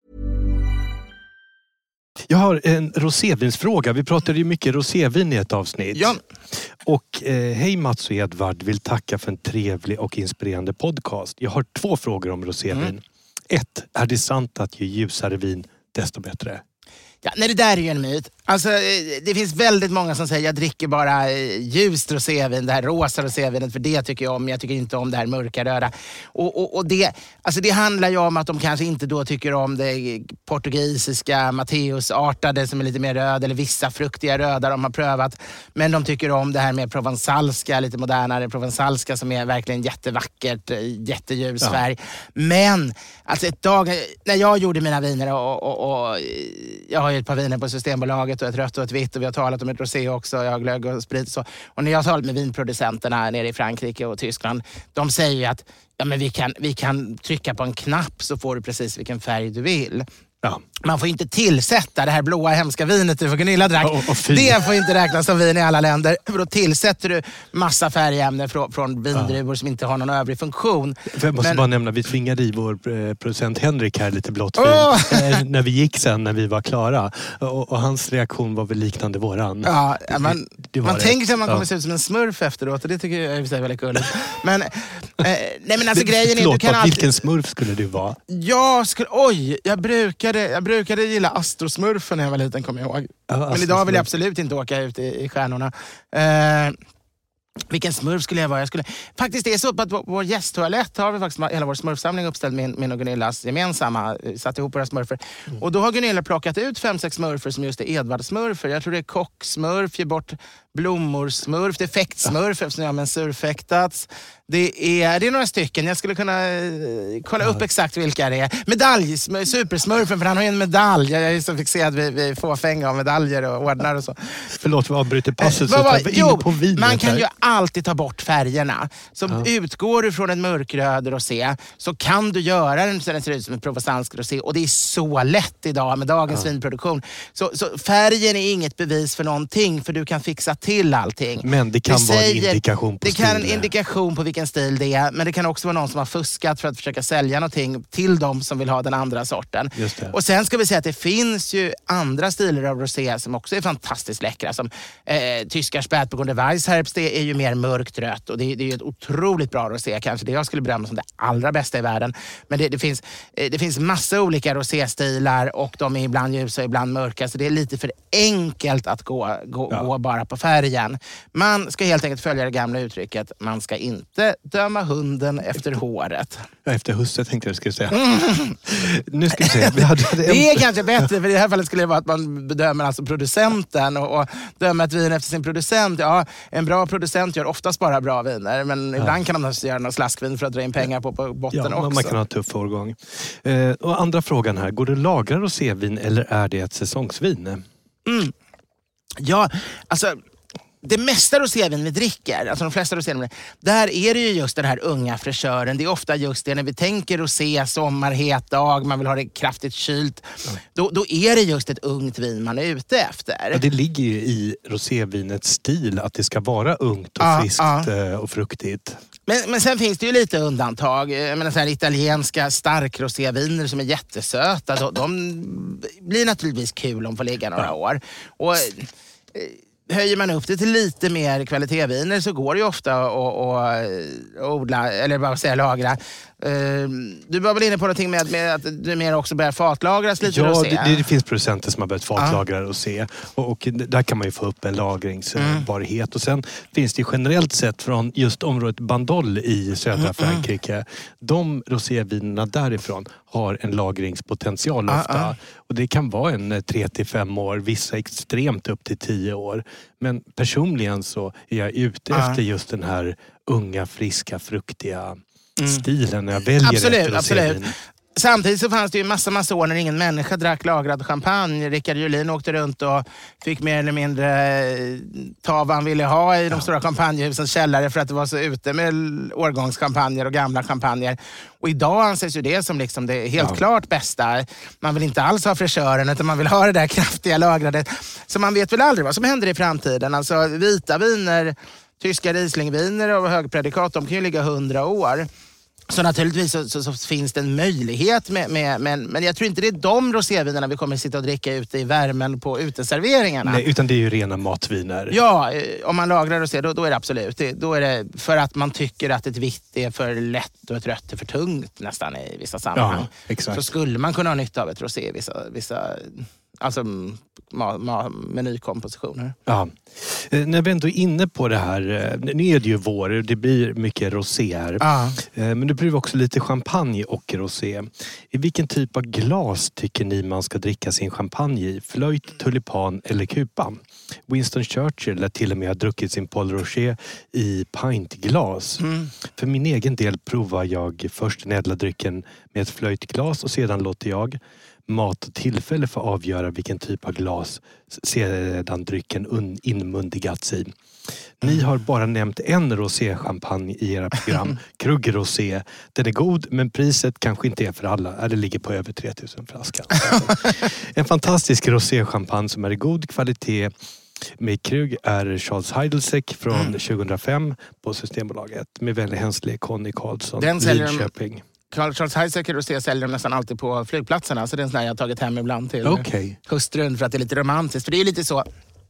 Speaker 7: Jag har en rosévinsfråga. Vi pratade ju mycket rosévin i ett avsnitt.
Speaker 6: Ja.
Speaker 7: Och eh, hej Mats och Edvard, vill tacka för en trevlig och inspirerande podcast. Jag har två frågor om rosévin. Mm. Ett, är det sant att ju ljusare vin desto bättre?
Speaker 6: Ja, nej, det där är ju en myt. Alltså, det finns väldigt många som säger jag dricker bara ljust rosévin, det här rosa rosévinet, för det tycker jag om. Jag tycker inte om det här mörka röda. Och, och, och det, alltså det handlar ju om att de kanske inte då tycker om det portugisiska Matteusartade som är lite mer röd, eller vissa fruktiga röda de har prövat. Men de tycker om det här med provansalska, lite modernare provansalska som är verkligen jättevackert, jätteljus ja. färg. Men alltså ett dag, när jag gjorde mina viner och, och, och jag har ju ett par viner på Systembolaget och ett rött och ett vitt och vi har talat om ett rosé också, jag har glögg och sprit och så. Och när jag har talat med vinproducenterna nere i Frankrike och Tyskland, de säger ju att ja, men vi, kan, vi kan trycka på en knapp så får du precis vilken färg du vill. Ja. Man får inte tillsätta det här blåa hemska vinet du för Gunilla drack. Oh, oh, det får inte räknas som vin i alla länder. För då tillsätter du massa färgämnen från, från vindruvor ja. som inte har någon övrig funktion.
Speaker 7: Jag måste Men... bara nämna, vi tvingade i vår eh, producent Henrik här lite blått vin. Oh! eh, när vi gick sen, när vi var klara. Och, och hans reaktion var väl liknande våran. Ja,
Speaker 6: man,
Speaker 7: det, det
Speaker 6: man
Speaker 7: det.
Speaker 6: tänker sig att man kommer
Speaker 7: ja.
Speaker 6: se ut som en smurf efteråt. Och det tycker jag är väldigt kul. Men, eh, nej, men alltså
Speaker 7: det,
Speaker 6: grejen är...
Speaker 7: Förlåt,
Speaker 6: du kan alltid...
Speaker 7: vilken smurf skulle du vara?
Speaker 6: Jag skulle... Oj, jag brukade... Jag brukade gilla astrosmurfen när jag var liten, kommer jag ihåg. Ja, men idag vill jag absolut inte åka ut i, i stjärnorna. Eh, vilken smurf skulle jag vara? Jag skulle, faktiskt det är så att på vår gästtoalett har vi faktiskt hela vår smurfsamling uppställd, min, min och Gunillas gemensamma, satt ihop våra smurfer. Mm. Och då har Gunilla plockat ut fem, sex smurfer som just är Edvard-smurfer. Jag tror det är kocksmurf, ge bort blommorsmurf, defektsmurf eftersom jag har mensurfäktats. Det är, det är några stycken. Jag skulle kunna eh, kolla ja. upp exakt vilka det är. Medalj, supersmurfen, för han har ju en medalj. Jag är så fixerad vid, vid fåfänga av medaljer och ordnar och så.
Speaker 7: Förlåt, vad avbryter passet?
Speaker 6: Eh, var, jo,
Speaker 7: på vinet,
Speaker 6: man kan
Speaker 7: här.
Speaker 6: ju alltid ta bort färgerna. Så
Speaker 7: ja.
Speaker 6: utgår du från en mörkröd rosé så kan du göra den så den ser ut som en provansalsk rosé. Och det är så lätt idag med dagens ja. vinproduktion. Så, så färgen är inget bevis för någonting, för du kan fixa till allting.
Speaker 7: Men det kan det vara säger, en indikation på
Speaker 6: Det
Speaker 7: stil.
Speaker 6: kan en indikation på vilken stil det är, men det kan också vara någon som har fuskat för att försöka sälja någonting till dem som vill ha den andra sorten. Och sen ska vi säga att det finns ju andra stilar av rosé som också är fantastiskt läckra, som eh, tyska Spätburgunder Weissherbst, det är ju mer mörkt rött och det, det är ju ett otroligt bra rosé, kanske det jag skulle bedöma som det allra bästa i världen. Men det, det, finns, eh, det finns massa olika roséstilar och de är ibland ljusa och ibland mörka, så det är lite för enkelt att gå, gå, ja. gå bara på färgen. Man ska helt enkelt följa det gamla uttrycket, man ska inte döma hunden efter håret.
Speaker 7: Ja, efter huset tänkte jag skulle säga. Mm. Nu ska vi se. Vi hade en...
Speaker 6: Det är kanske bättre, för i det här fallet skulle det vara att man bedömer alltså producenten och, och dömer ett vin efter sin producent. Ja, en bra producent gör oftast bara bra viner, men ja. ibland kan de göra någon slaskvin för att dra in pengar på, på botten ja, också.
Speaker 7: Man kan ha en tuff årgång. Eh, och andra frågan här, går det att lagra rosévin eller är det ett säsongsvin?
Speaker 6: Mm. Ja, alltså... Det mesta rosévin vi dricker, alltså de flesta rosévin, där är det ju just den här unga fräschören. Det är ofta just det när vi tänker rosé, sommar, het dag, man vill ha det kraftigt kylt. Mm. Då, då är det just ett ungt vin man är ute efter.
Speaker 7: Ja, det ligger ju i rosévinets stil att det ska vara ungt och ja, friskt ja. och fruktigt.
Speaker 6: Men, men sen finns det ju lite undantag. Jag menar, så här italienska starkroséviner som är jättesöta, de, de blir naturligtvis kul om de får ligga några ja. år. Och... Höjer man upp det till lite mer kvaliteteviner så går det ju ofta att odla, eller bara säga lagra. Du var väl inne på någonting med, med att du mer också börjar fatlagras lite
Speaker 7: ja,
Speaker 6: rosé?
Speaker 7: Ja, det, det finns producenter som har börjat fatlagra rosé. Och, och där kan man ju få upp en lagringsbarhet. Mm. Och sen finns det generellt sett från just området Bandol i södra mm. Frankrike. De rosévinerna därifrån har en lagringspotential ofta. Uh, uh. Och det kan vara en tre till fem år, vissa extremt upp till tio år. Men personligen så är jag ute uh. efter just den här unga, friska, fruktiga mm. stilen när jag väljer
Speaker 6: absolut,
Speaker 7: efter
Speaker 6: absolut. Samtidigt så fanns det ju massa, massa år när ingen människa drack lagrad champagne. Rickard Julin åkte runt och fick mer eller mindre ta vad han ville ha i de ja. stora champagnehusens källare för att det var så ute med årgångschampagner och gamla champagner. Och idag anses ju det som liksom det helt ja. klart bästa. Man vill inte alls ha fräschören utan man vill ha det där kraftiga lagrade. Så man vet väl aldrig vad som händer i framtiden. Alltså vita viner tyska Rieslingviner och högpredikat, de kan ju ligga hundra år. Så naturligtvis så, så, så finns det en möjlighet med, med, men, men jag tror inte det är de rosévinerna vi kommer att sitta och dricka ute i värmen på uteserveringarna.
Speaker 7: Nej, utan det är ju rena matviner.
Speaker 6: Ja, om man lagrar rosé då, då är det absolut. Det, då är det för att man tycker att ett vitt är för lätt och ett rött är för tungt nästan i vissa sammanhang.
Speaker 7: Ja, exakt.
Speaker 6: Så skulle man kunna ha nytta av ett rosé i vissa, vissa alltså, ma, ma, menykompositioner.
Speaker 7: Ja. Eh, när vi ändå är inne på det här, eh, nu är det ju vår, det blir mycket rosé här.
Speaker 6: Ja.
Speaker 7: Eh, men det blir också lite champagne och rosé. I vilken typ av glas tycker ni man ska dricka sin champagne i? Flöjt, tulipan eller kupa? Winston Churchill lär till och med ha druckit sin Paul Rocher i pintglas. Mm. För min egen del provar jag först den ädla drycken med ett flöjtglas och sedan låter jag mat och tillfälle för att avgöra vilken typ av glas sedan drycken inmundigats i. Ni har bara nämnt en rosé-champagne i era program, Krug Rosé. Den är god, men priset kanske inte är för alla. Det ligger på över tre tusen flaskan. En fantastisk rosé-champagne som är i god kvalitet med Krug är Charles Heidelseck från mm. tjugohundrafem på Systembolaget. Med vänlig hälsning Conny Karlsson, Lidköping.
Speaker 6: Charles Heidelseck rosé säljer de nästan alltid på flygplatserna. Så det är en sån här jag har tagit hem ibland till
Speaker 7: okay.
Speaker 6: hustrun för att det är lite romantiskt. För det är lite så...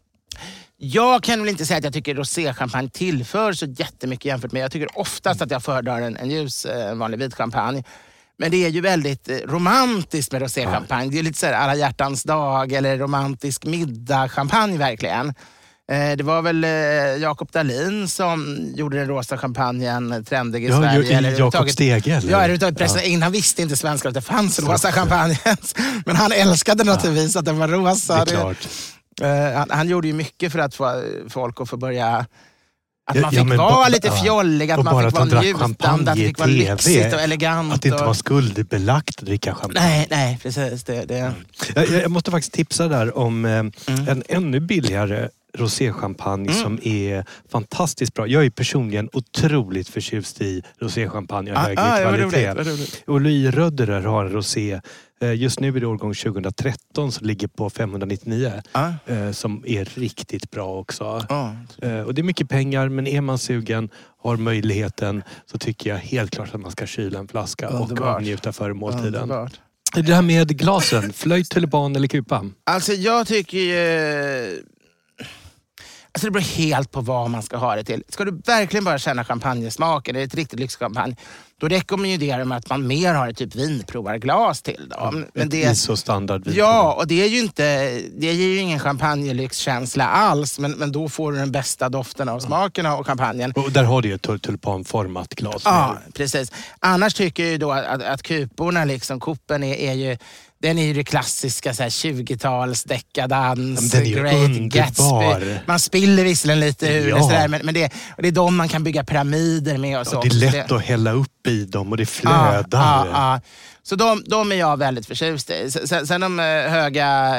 Speaker 6: Jag kan väl inte säga att jag tycker rosé-champagne tillför så jättemycket jämfört med. Jag tycker oftast att jag föredrar en, en ljus, en vanlig vit champagne. Men det är ju väldigt romantiskt med rosé-champagne. Ja. Det är lite så här alla hjärtans dag eller romantisk middag-champagne verkligen. Det var väl Jakob Dahlin som gjorde den rosa champagnen trendig i
Speaker 7: ja,
Speaker 6: Sverige.
Speaker 7: Eller Jakob Stege. Eller?
Speaker 6: Ja, överhuvudtaget ja. Han visste inte svenskar att det fanns en rosa champagne. Men han älskade naturligtvis ja. Att den var rosa.
Speaker 7: Det är klart.
Speaker 6: Han, han gjorde ju mycket för att få folk att få börja... Att man
Speaker 7: ja,
Speaker 6: fick vara
Speaker 7: ba,
Speaker 6: lite fjollig, att man fick vara njutande, att det fick vara lyxigt och elegant.
Speaker 7: Att det inte
Speaker 6: och...
Speaker 7: var skuldbelagt att dricka champagne.
Speaker 6: Nej, nej, precis. Det, det... Mm.
Speaker 7: Jag, jag måste faktiskt tipsa där om eh, mm. en ännu billigare roséchampagne mm. som är fantastiskt bra. Jag är personligen otroligt förtjust i roséchampagne av ah, högre ah, kvalitet. Roligt, roligt. Och Louis Röderer har en rosé. Just nu är det årgång tjugohundratretton som ligger på femhundranittionio. Ah. Som är riktigt bra också. Ah. Och det är mycket pengar, men är man sugen, har möjligheten, så tycker jag helt klart att man ska kyla en flaska Underbart. Och avnjuta före måltiden. Underbart. Det här med glasen, flöjt, tulipan eller kupa?
Speaker 6: Alltså jag tycker ju... Alltså det beror helt på vad man ska ha det till. Ska du verkligen bara känna champagnesmaken, det är ett riktigt lyxchampagne, då rekommenderar de att man mer har ett typ vinprovarglas till dem.
Speaker 7: Ja, men det är så standard vinprovar.
Speaker 6: Ja, och det är ju inte, det ger ju ingen champagnelyxkänsla alls, men, men då får du den bästa doften av smaken av champagnen.
Speaker 7: Och där har du ju ett tulpanformat glas.
Speaker 6: Ja, med. Precis. Annars tycker jag ju då att, att, att kuporna, liksom, kuppen är, är ju... Den är ju det klassiska så här, tjugotals, dekadans,
Speaker 7: ja, Great
Speaker 6: underbar. Gatsby. Man spiller visserligen lite ur ja. det, sådär, men, men det, och det är de man kan bygga pyramider med. Och så.
Speaker 7: Ja, det är lätt det... att hälla upp i dem och det flödar.
Speaker 6: Ja, ja, ja. Så de, de är jag väldigt förtjust i. Sen, sen de höga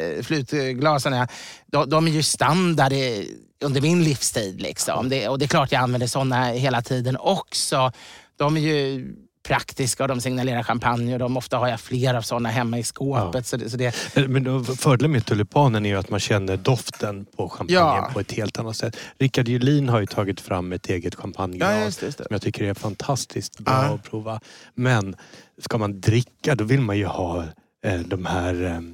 Speaker 6: flutglasen, de, de är ju standard i, under min livstid. Liksom. Det, och det är klart jag använder sådana hela tiden också. De är ju... praktiska och de signalerar champagne och de ofta har jag flera av sådana hemma i skåpet. Ja. Så det, så det...
Speaker 7: Men fördelen med tulipanen är ju att man känner doften på champagne ja. På ett helt annat sätt. Rickard Julin har ju tagit fram ett eget champagneglas ja, just det, just det. Som jag tycker är fantastiskt bra ja. Att prova. Men ska man dricka, då vill man ju ha eh, de här... Eh,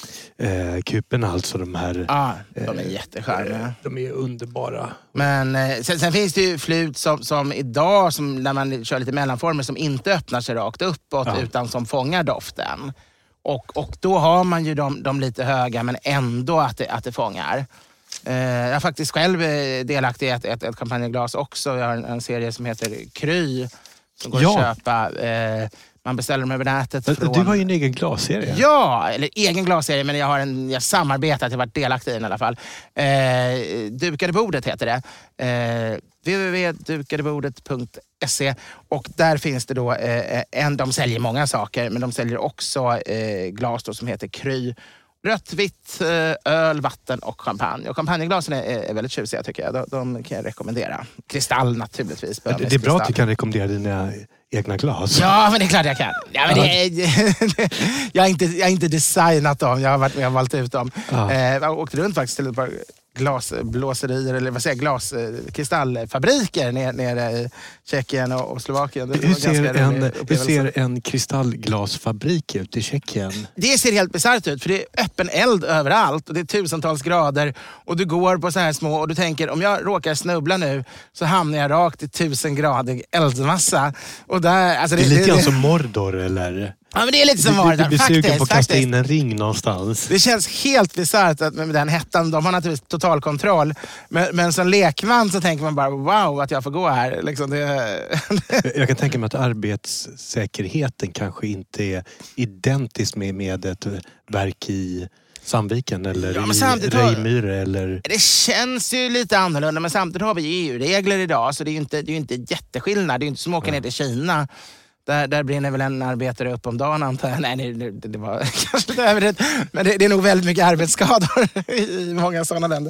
Speaker 7: Eh, kuperna, alltså de här...
Speaker 6: Ja, de är jättecharmiga.
Speaker 7: Eh, de är underbara.
Speaker 6: Men eh, sen, sen finns det ju flut som, som idag, som, när man kör lite mellanformer, som inte öppnar sig rakt uppåt ja. Utan som fångar doften. Och, och då har man ju de, de lite höga, men ändå att det, att det fångar. Eh, jag har faktiskt själv delaktig i ett, ett, ett champagneglas också. Jag har en, en serie som heter Kry som går ja. Att köpa... Eh, Man beställer dem över nätet. Från...
Speaker 7: Du har ju en egen glasserie.
Speaker 6: Ja, eller egen glasserie, men jag har en, jag samarbetat, jag har varit delaktig i den i alla fall. Eh, Dukade bordet heter det. Eh, w w w punkt dukadebordet punkt se och där finns det då, eh, en, de säljer många saker, men de säljer också eh, glas då, som heter Kry. Rött, vitt, öl, vatten och champagne. Och champagneglasen är, är väldigt tjusiga tycker jag. De, de kan jag rekommendera. Kristall naturligtvis.
Speaker 7: Det, det är bra att du kan rekommendera dina egna glas.
Speaker 6: Ja, men det är klart jag kan. Ja, men det är, jag, har inte, jag har inte designat dem. Jag har varit med och valt ut dem. Ja. Eh, jag åkte runt faktiskt till ett par glasblåserier eller vad säger glaskristallfabriker nere, nere i Tjeckien och, och Slovakien.
Speaker 7: Hur ser, en, hur ser en kristallglasfabrik ut i Tjeckien?
Speaker 6: Det ser helt bisarrt ut för det är öppen eld överallt och det är tusentals grader och du går på så här små och du tänker om jag råkar snubbla nu så hamnar jag rakt i tusengradig eldmassa. Och där, alltså
Speaker 7: det, det är lite grann
Speaker 6: det,
Speaker 7: som Mordor eller...
Speaker 6: Ja, men det är lite som var det.
Speaker 7: Du blir sugen på att kasta in en ring någonstans.
Speaker 6: Det känns helt bisarrt att med den hettan, de har naturligtvis total kontroll. Men, men som lekman så tänker man bara, wow, att jag får gå här. Liksom det...
Speaker 7: Jag kan tänka mig att arbetssäkerheten kanske inte är identisk med, med ett verk i Sandviken eller ja, i Rejmyre eller...
Speaker 6: Det känns ju lite annorlunda, men samtidigt har vi E U-regler idag så det är ju inte, det är ju inte jätteskillnad. Det är ju inte som åker ner till Kina. Där, där brinner väl en arbetare upp om dagen antar jag. Nej, det, det, det var kanske lite överdrivet. Men det, det är nog väldigt mycket arbetsskador i många sådana länder.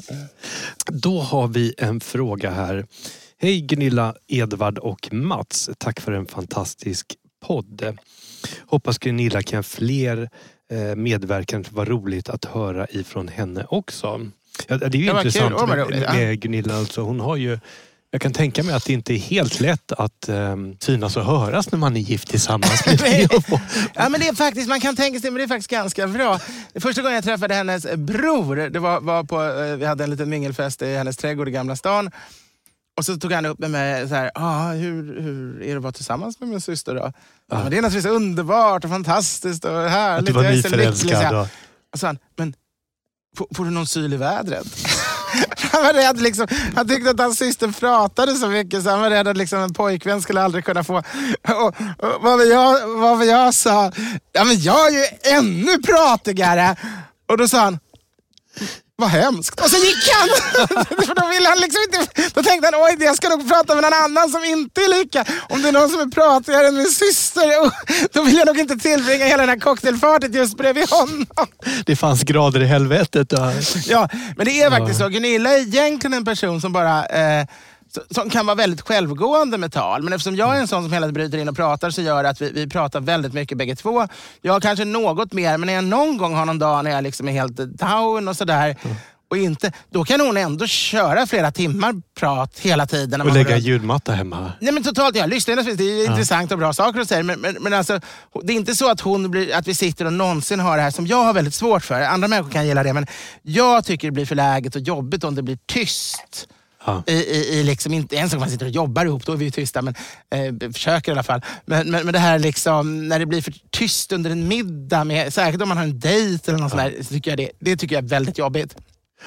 Speaker 7: Då har vi en fråga här. Hej Gunilla, Edvard och Mats. Tack för en fantastisk podd. Hoppas Gunilla kan fler eh, medverkande. Vad roligt att höra ifrån henne också. Ja, det är ju det intressant kul, med, med, med Gunilla. Alltså, hon har ju... Jag kan tänka mig att det inte är helt lätt att um, synas och höras när man är gift tillsammans med
Speaker 6: Ja, men det är faktiskt, man kan tänka sig, men det är faktiskt ganska bra. Första gången jag träffade hennes bror, det var, var på, vi hade en liten mingelfest i hennes trädgård i Gamla stan. Och så tog han upp med mig så här, ah, hur, hur är det att vara tillsammans med min syster då? Ja. Men det är naturligtvis underbart och fantastiskt och härligt.
Speaker 7: Att du var nyförälskad då.
Speaker 6: Och så han, men får, får du någon syl i vädret? Han var rädd liksom, han tyckte att hans syster pratade så mycket så han var rädd att liksom en pojkvän skulle aldrig kunna få och, och vad var jag, vad var jag sa, ja men jag är ju ännu pratigare och då sa han vad hemskt. Och så gick han. För då ville han liksom inte, då tänkte han oj jag ska nog prata med någon annan som inte är lika. Om det är någon som är pratigare än min syster då vill jag nog inte tillbringa hela den här cocktailfartet just bredvid honom.
Speaker 7: Det fanns grader i helvetet då.
Speaker 6: Ja, men det är faktiskt så. Gunilla är egentligen en person som bara eh, som kan vara väldigt självgående med tal. Men eftersom jag är en sån som hela tiden bryter in och pratar så gör det att vi, vi pratar väldigt mycket bägge två. Jag kanske något mer, men när jag någon gång har någon dag när jag liksom är helt down och sådär mm. och inte, då kan hon ändå köra flera timmar prat hela tiden.
Speaker 7: Och lägga ljudmatta hemma.
Speaker 6: Nej men totalt, jag lyssnar naturligtvis. Det är ja. intressant och bra saker att säga. Men, men, men alltså, det är inte så att hon blir, att vi sitter och någonsin har det här som jag har väldigt svårt för. Andra människor kan gilla det, men jag tycker det blir för läget och jobbigt om det blir tyst. Ja. I, i, i liksom inte ens om man sitter och jobbar ihop, då är vi ju tysta, men eh, försöker i alla fall. Men, men, men det här liksom, när det blir för tyst under en middag, med, särskilt om man har en dejt eller något ja. sånt där, så tycker jag det, det tycker jag är väldigt jobbigt.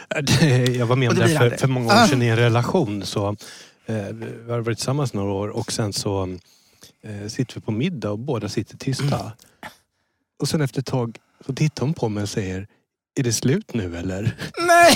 Speaker 7: Jag var med om det för, för många år sedan i en relation, så eh, vi har varit tillsammans några år och sen så eh, sitter vi på middag och båda sitter tysta. Mm. Och sen efter ett tag så tittar hon på mig och säger, är det slut nu eller?
Speaker 6: Nej!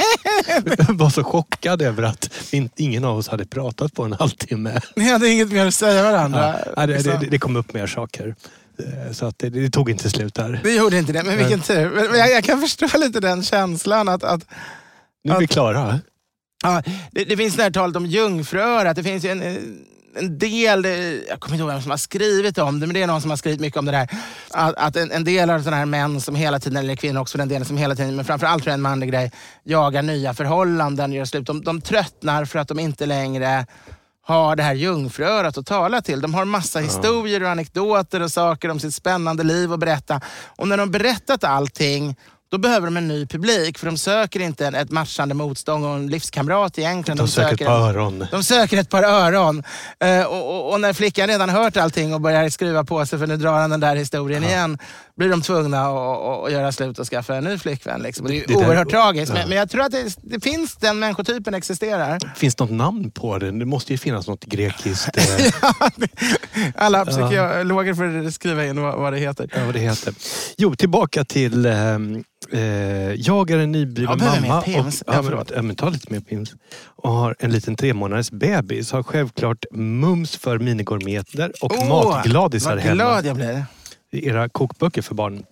Speaker 7: Jag var så chockad över att ingen av oss hade pratat på en halvtimme.
Speaker 6: Ni hade inget mer att säga varandra.
Speaker 7: Ja, det, det, det kom upp mer saker. Så att det, det tog inte slut där.
Speaker 6: Det gjorde inte det, men vilken tur. Men jag, jag kan förstå lite den känslan att... att
Speaker 7: nu är vi klara.
Speaker 6: Ja, det, det finns det här talet om jungfrur, att det finns ju en... en del, jag kommer inte ihåg vem som har skrivit om det, men det är någon som har skrivit mycket om det där. Att, att en, en del av sådana här män som hela tiden, eller kvinnor också för den delen som hela tiden, men framförallt tror jag en manlig grej, jagar nya förhållanden, gör slut. De, de tröttnar för att de inte längre har det här jungfrörat att tala till. De har massa ja. historier och anekdoter och saker om sitt spännande liv att berätta. Och när de berättat allting, då behöver de en ny publik, för de söker inte ett matchande motstånd och en livskamrat egentligen.
Speaker 7: De, de söker ett par öron.
Speaker 6: De söker ett par öron. Uh, och, och, och när flickan redan hört allting och börjar skruva på sig för nu drar han den där historien ja. igen, blir de tvungna att, att göra slut och skaffa en ny flickvän. Liksom. Det är det oerhört där, tragiskt. Ja. Men, men jag tror att det, det finns, den människotypen existerar.
Speaker 7: Finns något namn på det? Det måste ju finnas något grekiskt.
Speaker 6: ja, alla psykologer får skriva in vad, vad det heter.
Speaker 7: Ja, vad det heter. Jo, tillbaka till... Um, Eh, jag är en nybliven
Speaker 6: ja,
Speaker 7: mamma och,
Speaker 6: ja,
Speaker 7: ja, men ta lite mer pins, och har en liten tre månaders bebis. Har självklart mums för minigourmeter och oh, matgladisar hemma.
Speaker 6: Glad jag blir.
Speaker 7: Era kokböcker för barn.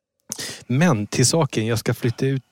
Speaker 7: Men till saken, jag ska flytta ut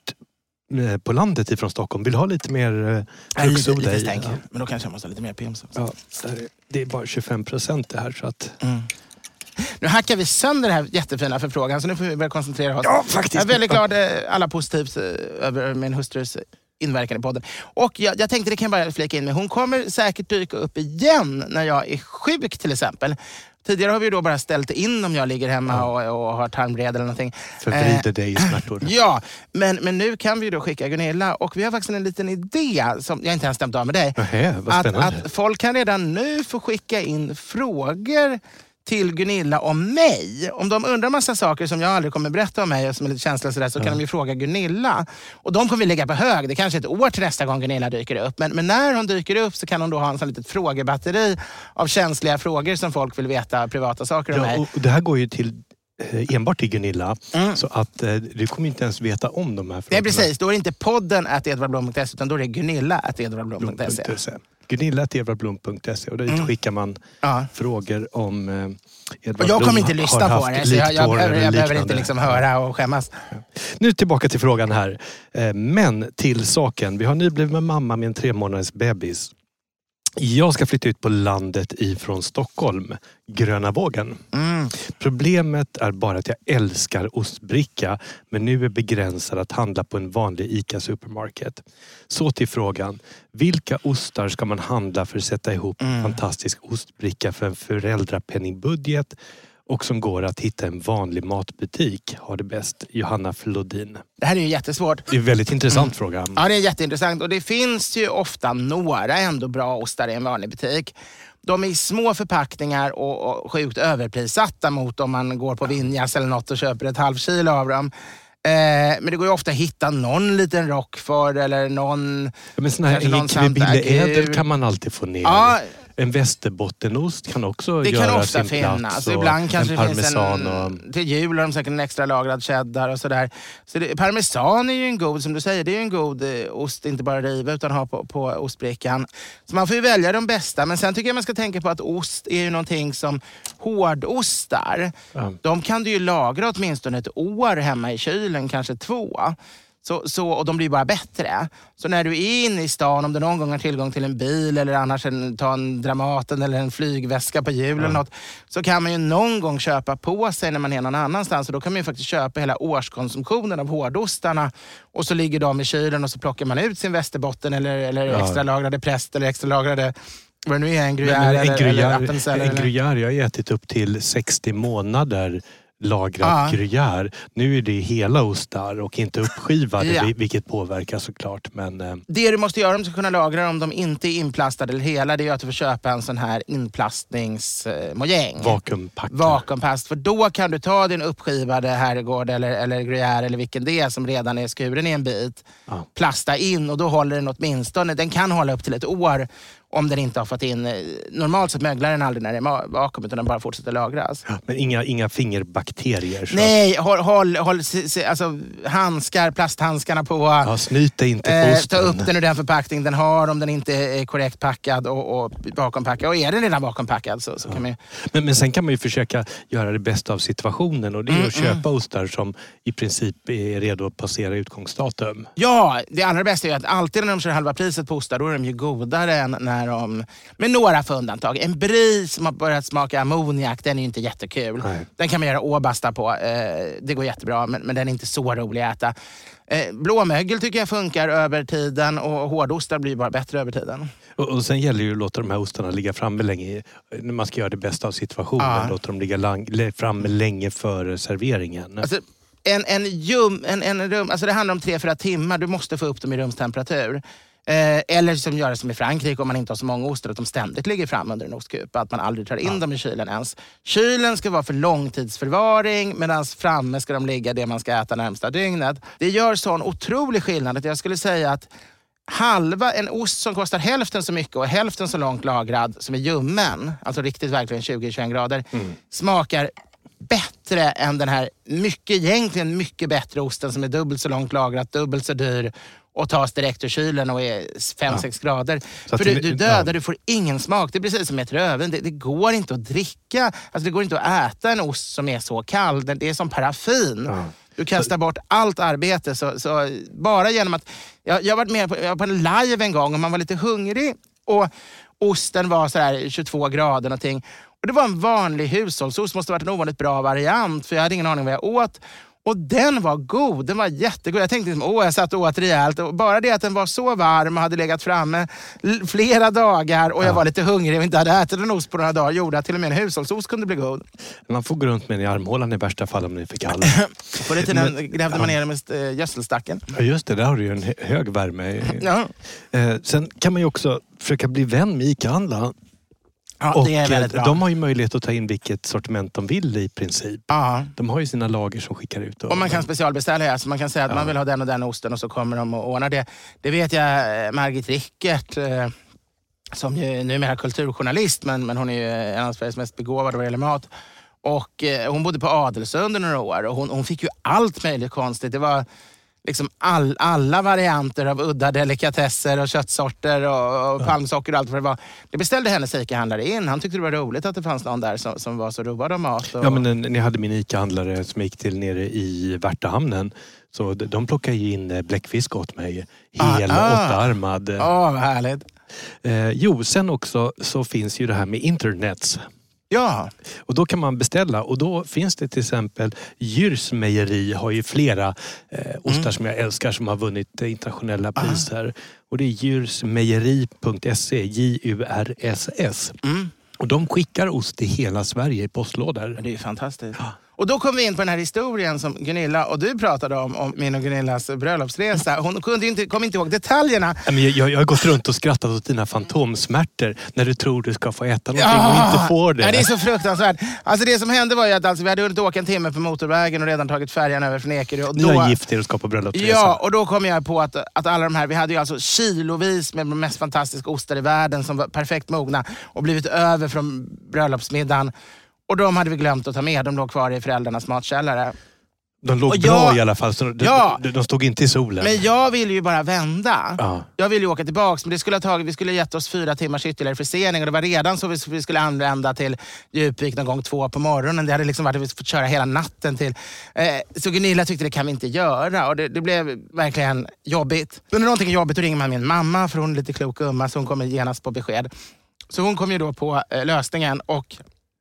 Speaker 7: på landet ifrån Stockholm. Vill ha lite mer fruktsoda i.
Speaker 6: Ja. Men då kanske jag måste ha lite mer pims också.
Speaker 7: Ja, det är bara tjugofem procent det här så att... Mm.
Speaker 6: Nu hackar vi sönder det här jättefina förfrågan, så nu får vi börja koncentrera oss.
Speaker 7: Ja, faktiskt.
Speaker 6: Jag är väldigt glad, alla positivt över min hustrus inverkan i podden. Och jag, jag tänkte det kan jag bara flika in med. Hon kommer säkert dyka upp igen när jag är sjuk till exempel. Tidigare har vi då bara ställt in om jag ligger hemma ja. och, och har tarmvred eller någonting.
Speaker 7: Förvrider eh, dig i smärtor.
Speaker 6: Ja, men, men nu kan vi då skicka Gunilla. Och vi har faktiskt en liten idé som jag inte ens stämt av med dig.
Speaker 7: Nähä, vad spännande.
Speaker 6: Att, att folk kan redan nu få skicka in frågor till Gunilla om mig. Om de undrar massa saker som jag aldrig kommer berätta om mig och som är lite känsliga sådär, så ja. kan de ju fråga Gunilla. Och de kommer vi lägga på hög. Det är kanske ett år till nästa gång Gunilla dyker upp. Men, men när hon dyker upp så kan hon då ha en sån litet frågebatteri av känsliga frågor som folk vill veta, privata saker om
Speaker 7: ja,
Speaker 6: mig.
Speaker 7: Och det här går ju till enbart till Gunilla.
Speaker 6: Mm.
Speaker 7: Så att eh, du kommer inte ens veta om de här frågorna.
Speaker 6: Nej, precis. Då är det inte podden at edvardblom punkt se utan då är det Gunilla at edvardblom punkt se.
Speaker 7: Gunilla at edvardblom punkt se och dit mm. skickar man ja. frågor om eh, Edvard
Speaker 6: och jag kommer
Speaker 7: Blom
Speaker 6: inte lyssna på det, så jag, jag, behöver, jag behöver inte liksom höra och skämmas.
Speaker 7: Nu tillbaka till frågan här. Eh, men till saken. Vi har nybliven med mamma med en tre månaders bebis. Jag ska flytta ut på landet ifrån Stockholm, Gröna Vågen. Mm. Problemet är bara att jag älskar ostbricka, men nu är begränsad att handla på en vanlig ICA supermarket. Så till frågan, vilka ostar ska man handla för att sätta ihop en mm. fantastisk ostbricka för en föräldrapenningbudget och som går att hitta en vanlig matbutik? Har det bäst, Johanna Flodin.
Speaker 6: Det här är ju jättesvårt.
Speaker 7: Det är en väldigt intressant mm. fråga.
Speaker 6: Ja, det är jätteintressant. Och det finns ju ofta några ändå bra ostar i en vanlig butik. De är i små förpackningar och, och sjukt överprissatta mot om man går på Vinjas eller något och köper ett halv kilo av dem. Eh, men det går ju ofta att hitta någon liten Rockford eller någon...
Speaker 7: Ja, men sån här Ekevilliäder kan man alltid få ner. Ja, en västerbottenost kan också
Speaker 6: det
Speaker 7: göra
Speaker 6: kan ofta
Speaker 7: sin
Speaker 6: finnas.
Speaker 7: plats.
Speaker 6: Och ibland kanske
Speaker 7: en
Speaker 6: det finns en...
Speaker 7: och...
Speaker 6: Till jul har de säkert en extra lagrad cheddar och sådär. Så det, parmesan är ju en god, som du säger, det är ju en god eh, ost, inte bara riva utan ha på, på ostbrickan. Så man får ju välja de bästa. Men sen tycker jag man ska tänka på att ost är ju någonting som hårdostar. Ja. De kan du ju lagra åtminstone ett år hemma i kylen, kanske två. Så, så, och de blir bara bättre. Så när du är inne i stan, om du någon gång har tillgång till en bil eller annars en, ta en Dramaten eller en flygväska på jul mm. eller något, så kan man ju någon gång köpa på sig när man är någon annanstans. Och då kan man ju faktiskt köpa hela årskonsumtionen av hårdostarna och så ligger de i kylen och så plockar man ut sin västerbotten eller, eller ja. extra lagrade präst eller extra lagrade vad det nu är, en gruyère eller,
Speaker 7: gruyère,
Speaker 6: eller appenzeller.
Speaker 7: En gruyère, jag har ätit upp till sextio månader lagrad ja. gruyère. Nu är det hela ostar och inte uppskivade, ja. vilket påverkar såklart. Men, eh.
Speaker 6: det du måste göra om du ska kunna lagra om de inte är inplastade eller hela, det är att du får köpa en sån här inplastningsmojäng.
Speaker 7: Vakuumpack.
Speaker 6: Vakuumpast. För då kan du ta din uppskivade herrgård eller, eller gruyère eller vilken det är som redan är skuren i en bit. Ja. Plasta in och då håller den åtminstone. Den kan hålla upp till ett år om den inte har fått in... Normalt så möglar den aldrig när det är vakuum utan den bara fortsätter lagras.
Speaker 7: Ja, men inga, inga fingerbakterier? Så.
Speaker 6: Nej, håll, håll, håll alltså, handskar, plasthandskarna på.
Speaker 7: Ja, snyta inte
Speaker 6: eh,
Speaker 7: posten.
Speaker 6: Ta upp den ur den förpackning den har om den inte är korrekt packad och, och vakuumpackad. Och är den redan vakuumpackad så, så ja. kan man ju...
Speaker 7: Men, men sen kan man ju försöka göra det bästa av situationen och det är mm, att köpa mm. ostar som i princip är redo att passera utgångsdatum.
Speaker 6: Ja, det allra bästa är att alltid när de kör halva priset på ostar, då är de ju godare än när de... Med några för undantag. En brie som har börjat smaka ammoniak, den är ju inte jättekul. Nej. Den kan man göra åbasta på. Eh, det går jättebra, men, men den är inte så rolig att äta. Eh, blåmögel tycker jag funkar över tiden och hårdostar blir bara bättre över tiden.
Speaker 7: Och, och sen gäller ju att låta de här ostarna ligga framme länge. När man ska göra det bästa av situationen, ja. låta dem ligga lang, framme länge före serveringen.
Speaker 6: Alltså, en, en jum, en, en rum, alltså det handlar om tre, fyra timmar. Du måste få upp dem i rumstemperatur. Eh, eller som gör det som i Frankrike om man inte har så många ostar att de ständigt ligger fram under en ostkupa, att man aldrig tar in ja. dem i kylen ens. Kylen ska vara för långtidsförvaring medan framme ska de ligga det man ska äta närmsta dygnet. Det gör sån otrolig skillnad att jag skulle säga att halva en ost som kostar hälften så mycket och hälften så långt lagrad som är ljummen, alltså riktigt verkligen tjugo till tjugoen grader, mm. smakar bättre än den här mycket, egentligen mycket bättre osten som är dubbelt så långt lagrat, dubbelt så dyr och tas direkt ur kylen och är fem sex ja. grader. Så för du, du dödar, ja. du får ingen smak. Det är precis som ett röven. Det, det går inte att dricka. Alltså det går inte att äta en ost som är så kall. Det är som paraffin. Ja. Du kastar bort allt arbete. Så, så bara genom att... Jag, jag har varit med på, jag var på en live en gång och man var lite hungrig. Och osten var så här tjugotvå grader någonting. Och det var en vanlig hushållsost. Måste ha varit en ovanligt bra variant. För jag hade ingen aning vad jag åt. Och den var god, den var jättegod. Jag tänkte liksom, åh jag satt och åt rejält. Och bara det att den var så varm och hade legat framme l- flera dagar och jag
Speaker 7: Ja.
Speaker 6: var lite hungrig och inte hade ätit en ost på några dagar gjorde att till och med en hushållsost kunde bli god.
Speaker 7: Man får gå runt med den i armhålan i värsta fall om ni är för kall.
Speaker 6: På den tiden grävde man ner den med äh, gödselstacken.
Speaker 7: Ja, just det, där har du ju en hö- hög värme.
Speaker 6: Ja,
Speaker 7: Eh, sen kan man ju också försöka bli vän med ICA-handla.
Speaker 6: ja
Speaker 7: Och
Speaker 6: det är väldigt
Speaker 7: eh,
Speaker 6: bra.
Speaker 7: de har ju möjlighet att ta in vilket sortiment de vill i princip.
Speaker 6: Ja.
Speaker 7: De har ju sina lager som skickar ut.
Speaker 6: Och man kan specialbeställa, alltså man kan säga att
Speaker 7: Ja.
Speaker 6: man vill ha den och den osten och så kommer de och ordnar det. Det vet jag eh, Margit Rickert, eh, som ju numera är kulturjournalist, men, men hon är ju en av Sveriges mest begåvade vad det gäller mat. Och eh, hon bodde på Adelsö under några år och hon, hon fick ju allt möjligt konstigt. Det var liksom all, alla varianter av udda delikatesser och köttsorter och, och palmsocker och allt vad det var. Det beställde hennes ICA-handlare in. Han tyckte det var roligt att det fanns någon där som, som var så road av mat. Och...
Speaker 7: Ja, men när jag hade min ICA-handlare som gick till nere i Värtahamnen, så de, de plockade ju in eh, bläckfisk åt mig. Hel,
Speaker 6: Ah, ah.
Speaker 7: åttaarmad.
Speaker 6: Åh, vad härligt.
Speaker 7: Eh, jo, sen också så finns ju det här med internets.
Speaker 6: Ja.
Speaker 7: Och då kan man beställa och då finns det till exempel Djurs mejeri har ju flera eh, ostar
Speaker 6: Mm.
Speaker 7: som jag älskar som har vunnit eh, internationella priser. Och det är djursmejeri punkt se, J U R S S.
Speaker 6: Mm.
Speaker 7: Och de skickar ost till hela Sverige i postlådor.
Speaker 6: Det är ju fantastiskt. Och då kom vi in på den här historien som Gunilla och du pratade om, om min och Gunillas bröllopsresa. Hon kunde ju inte, kom inte ihåg detaljerna.
Speaker 7: Ja, men jag, jag har gått runt och skrattat åt dina fantomsmärtor när du tror du ska få äta någonting och inte får det.
Speaker 6: Ja, det är så fruktansvärt. Alltså det som hände var ju att alltså, vi hade hunnit åka en timme på motorvägen och redan tagit färjan över från Ekerö. Och
Speaker 7: Ni
Speaker 6: då,
Speaker 7: har gift er och ska på bröllopsresa.
Speaker 6: ja, och då kom jag på att, att alla de här, vi hade ju alltså kilovis med de mest fantastiska ostar i världen som var perfekt mogna och blivit över från bröllopsmiddagen. Och de hade vi glömt att ta med, de låg kvar i föräldrarnas matkällare.
Speaker 7: De låg
Speaker 6: Och
Speaker 7: bra
Speaker 6: jag-
Speaker 7: i alla fall, så de,
Speaker 6: Ja.
Speaker 7: de, de stod inte i solen.
Speaker 6: Men jag ville ju bara vända.
Speaker 7: Ja.
Speaker 6: Jag ville ju åka tillbaks, men det skulle ha tagit, vi skulle ha gett oss fyra timmars ytterligare försening och det var redan så vi, vi skulle använda till Djupvik någon gång två på morgonen. Det hade liksom varit att vi fått köra hela natten till. Eh, så Gunilla tyckte det kan vi inte göra och det, det blev verkligen jobbigt. Men när någonting är jobbigt då ringer man min mamma för hon är lite klok och umma så hon kommer genast på besked. Så hon kom ju då på eh, lösningen och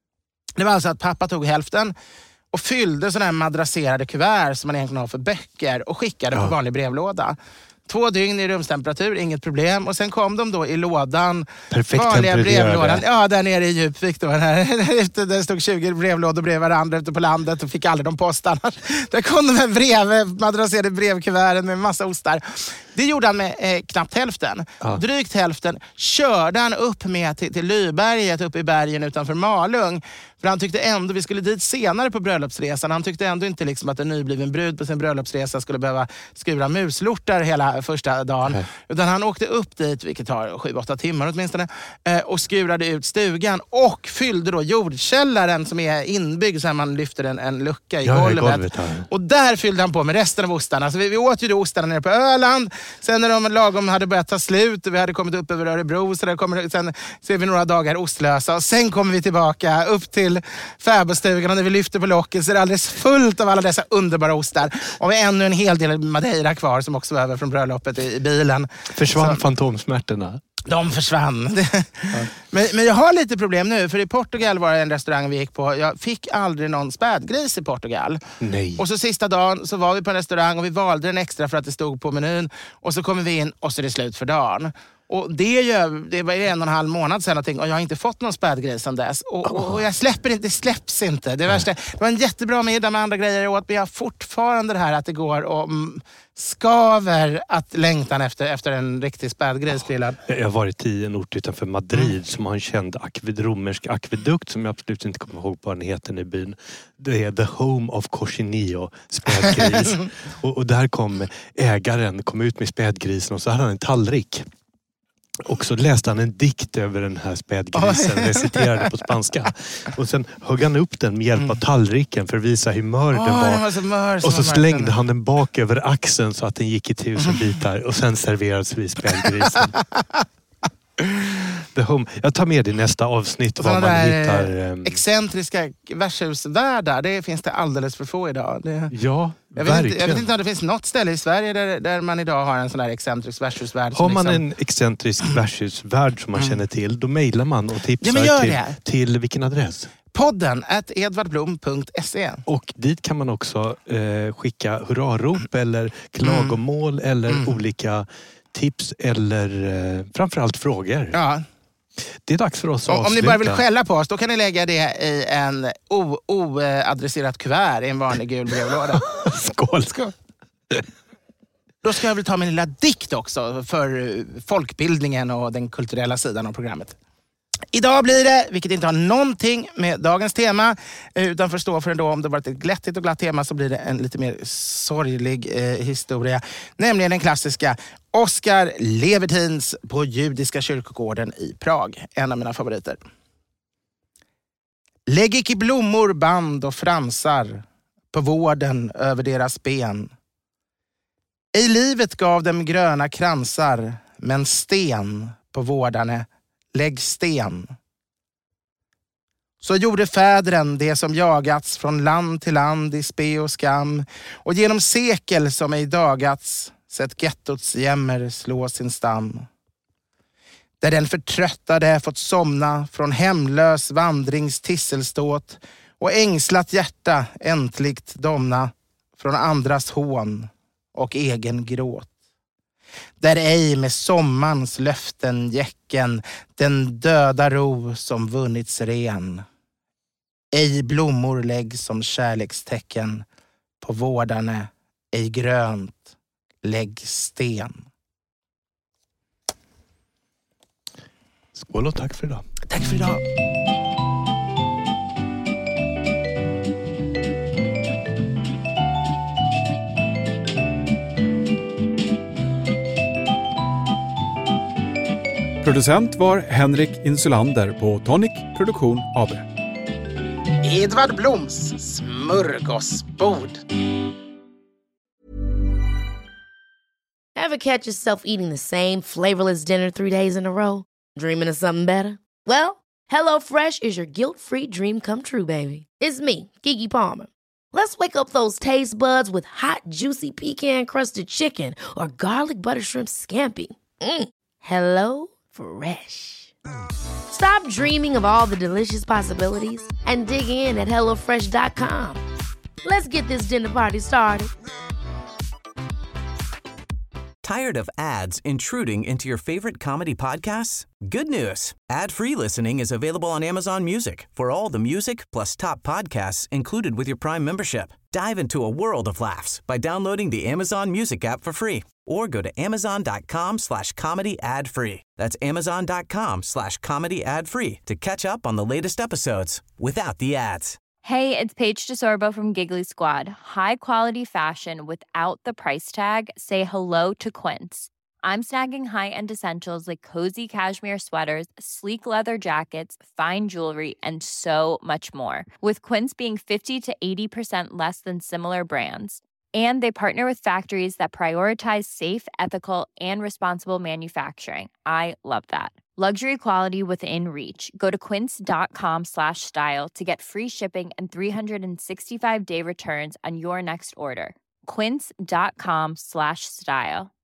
Speaker 6: det var alltså att pappa tog hälften och fyllde sådana här madrasserade kuvert som man egentligen har för böcker och skickade
Speaker 7: Ja.
Speaker 6: på vanlig brevlåda. Två dygn i rumstemperatur, inget problem. Och sen kom de då i lådan.
Speaker 7: Perfekt
Speaker 6: vanliga
Speaker 7: tempererade.
Speaker 6: brevlådan. Ja, där nere i Djupvik då. Där, där stod tjugo brevlådor bredvid varandra ute på landet och fick aldrig de postarna. Där kom de med brev, madrasserade brevkuverten med massa ostar. Det gjorde han med eh, knappt hälften.
Speaker 7: Ja.
Speaker 6: Drygt hälften körde han upp med till, till Lyberget uppe i bergen utanför Malung. För han tyckte ändå, vi skulle dit senare på bröllopsresan, han tyckte ändå inte liksom att en nybliven brud på sin bröllopsresa skulle behöva skura muslortar hela första dagen.
Speaker 7: Nej.
Speaker 6: Utan han åkte upp dit, vilket tar sju åtta timmar åtminstone, eh, och skurade ut stugan och fyllde då jordkällaren som är inbyggd så här man lyfter en, en lucka i
Speaker 7: Ja, i
Speaker 6: golvet.
Speaker 7: golvet, ja.
Speaker 6: Och där fyllde han på med resten av ostarna. Så vi, vi åt ju då ostarna nere på Öland. Sen när de lagom hade börjat ta slut och vi hade kommit upp över Örebro så där kommer, sen ser vi några dagar ostlösa. Och sen kommer vi tillbaka upp till fäbodstugan och när vi lyfter på locket så är det alldeles fullt av alla dessa underbara ostar. Och vi har ännu en hel del Madeira kvar som också var över från bröllopet i, i bilen.
Speaker 7: Försvann
Speaker 6: Så-
Speaker 7: fantomsmärtorna?
Speaker 6: De försvann. men, men jag har lite problem nu, för i Portugal var det en restaurang vi gick på. Jag fick aldrig någon spädgris i Portugal.
Speaker 7: Nej.
Speaker 6: Och så sista dagen så var vi på en restaurang och vi valde den extra för att det stod på menyn. Och så kommer vi in och så är det slut för dagen. Och det, gör, det var en och en halv månad sedan någonting, och jag har inte fått någon spädgris sedan dess. Och, och, och jag släpper inte, det släpps inte. Det, värsta, det var en jättebra middag med andra grejer jag åt, men jag har fortfarande det här att det går och mm, skaver att längtan efter, efter en riktig spädgris grillad.
Speaker 7: Jag har varit i en ort utanför Madrid
Speaker 6: Mm.
Speaker 7: som har en känd akvid, romersk akvedukt som jag absolut inte kommer ihåg vad den heter i byn. Det är The Home of Cochinillo, spädgris. och, och där kom ägaren, kom ut med spädgrisen och så hade han en tallrik. Och så läste han en dikt över den här spädgrisen,
Speaker 6: Oj.
Speaker 7: reciterade på spanska. Och sen högg han upp den med hjälp av tallriken för att visa hur mör den
Speaker 6: Åh,
Speaker 7: var.
Speaker 6: den var så mör som
Speaker 7: Och så
Speaker 6: man märkte
Speaker 7: slängde
Speaker 6: den.
Speaker 7: han den bak över axeln så att den gick i tusen bitar. Och sen serverades vi spädgrisen. The Home. Jag tar med i nästa avsnitt
Speaker 6: Och
Speaker 7: var
Speaker 6: sådana
Speaker 7: man
Speaker 6: där
Speaker 7: hittar...
Speaker 6: eh,
Speaker 7: ehm,
Speaker 6: excentriska värdshusvärdar, det finns det alldeles för få idag. Det,
Speaker 7: ja,
Speaker 6: jag, vet
Speaker 7: verkligen.
Speaker 6: inte, jag vet inte om det finns något ställe i Sverige där, där man idag har en sån där excentrisk värdshusvärd.
Speaker 7: Har
Speaker 6: som
Speaker 7: man
Speaker 6: liksom,
Speaker 7: en excentrisk värdshusvärd som man känner till, då mejlar man och tipsar
Speaker 6: Ja, men gör
Speaker 7: till,
Speaker 6: det.
Speaker 7: till vilken adress?
Speaker 6: podden at edvardblom punkt se.
Speaker 7: Och dit kan man också eh, skicka hurrarop eller klagomål mm. eller mm. olika tips eller eh, framförallt frågor.
Speaker 6: Ja.
Speaker 7: Det är dags för oss att
Speaker 6: om, om ni bara vill skälla på oss, då kan ni lägga det i en oadresserat kuvert i en vanlig gul brevlåda.
Speaker 7: Skål!
Speaker 6: Skål! Då ska jag väl ta min lilla dikt också för folkbildningen och den kulturella sidan av programmet. Idag blir det, vilket inte har någonting med dagens tema, utan förstå för ändå om det varit ett glättigt och glatt tema så blir det en lite mer sorglig eh, historia. Nämligen den klassiska Oskar Levertins på Judiska kyrkogården i Prag. En av mina favoriter. Lägg icke blommor, band och fransar på vården över deras ben. I livet gav dem gröna kransar, men sten på vårdarne, lägg sten. Så gjorde fädren det som jagats från land till land i spe och skam, och genom sekel som ej dagats sett gettots jämmer slå sin stam. Där den förtröttade fått somna från hemlös vandrings tisselståt och ängslat hjärta äntligt domna från andras hån och egen gråt. Där ej med sommans löften jäcken den döda ro som vunnits ren. Ej blommor lägg som kärlekstecken på vårdarne, ej grönt lägg sten.
Speaker 7: Skål och tack för idag.
Speaker 6: Tack för idag.
Speaker 9: Producent var Henrik Insulander på Tonic Produktion A B.
Speaker 6: Edvard Bloms smörgåsbord.
Speaker 3: Ever catch yourself eating the same flavorless dinner three days in a row? Dreaming of something better? Well, HelloFresh is your guilt-free dream come true, baby. It's me, Keke Palmer. Let's wake up those taste buds with hot, juicy pecan-crusted chicken or garlic butter shrimp scampi. Mm. Hello Fresh. Stop dreaming of all the delicious possibilities and dig in at hello fresh dot com. Let's get this dinner party started.
Speaker 8: Tired of ads intruding into your favorite comedy podcasts? Good news. Ad-free listening is available on Amazon Music for all the music plus top podcasts included with your Prime membership. Dive into a world of laughs by downloading the Amazon Music app for free or go to amazon.com slash comedy ad free. That's amazon.com slash comedy ad free to catch up on the latest episodes without the ads.
Speaker 10: Hey, it's Paige DeSorbo from Giggly Squad. High quality fashion without the price tag. Say hello to Quince. I'm snagging high-end essentials like cozy cashmere sweaters, sleek leather jackets, fine jewelry, and so much more. With Quince being fifty to eighty percent less than similar brands. And they partner with factories that prioritize safe, ethical, and responsible manufacturing. I love that. Luxury quality within reach. Go to quince.com slash style to get free shipping and three sixty-five day returns on your next order. Quince.com slash style.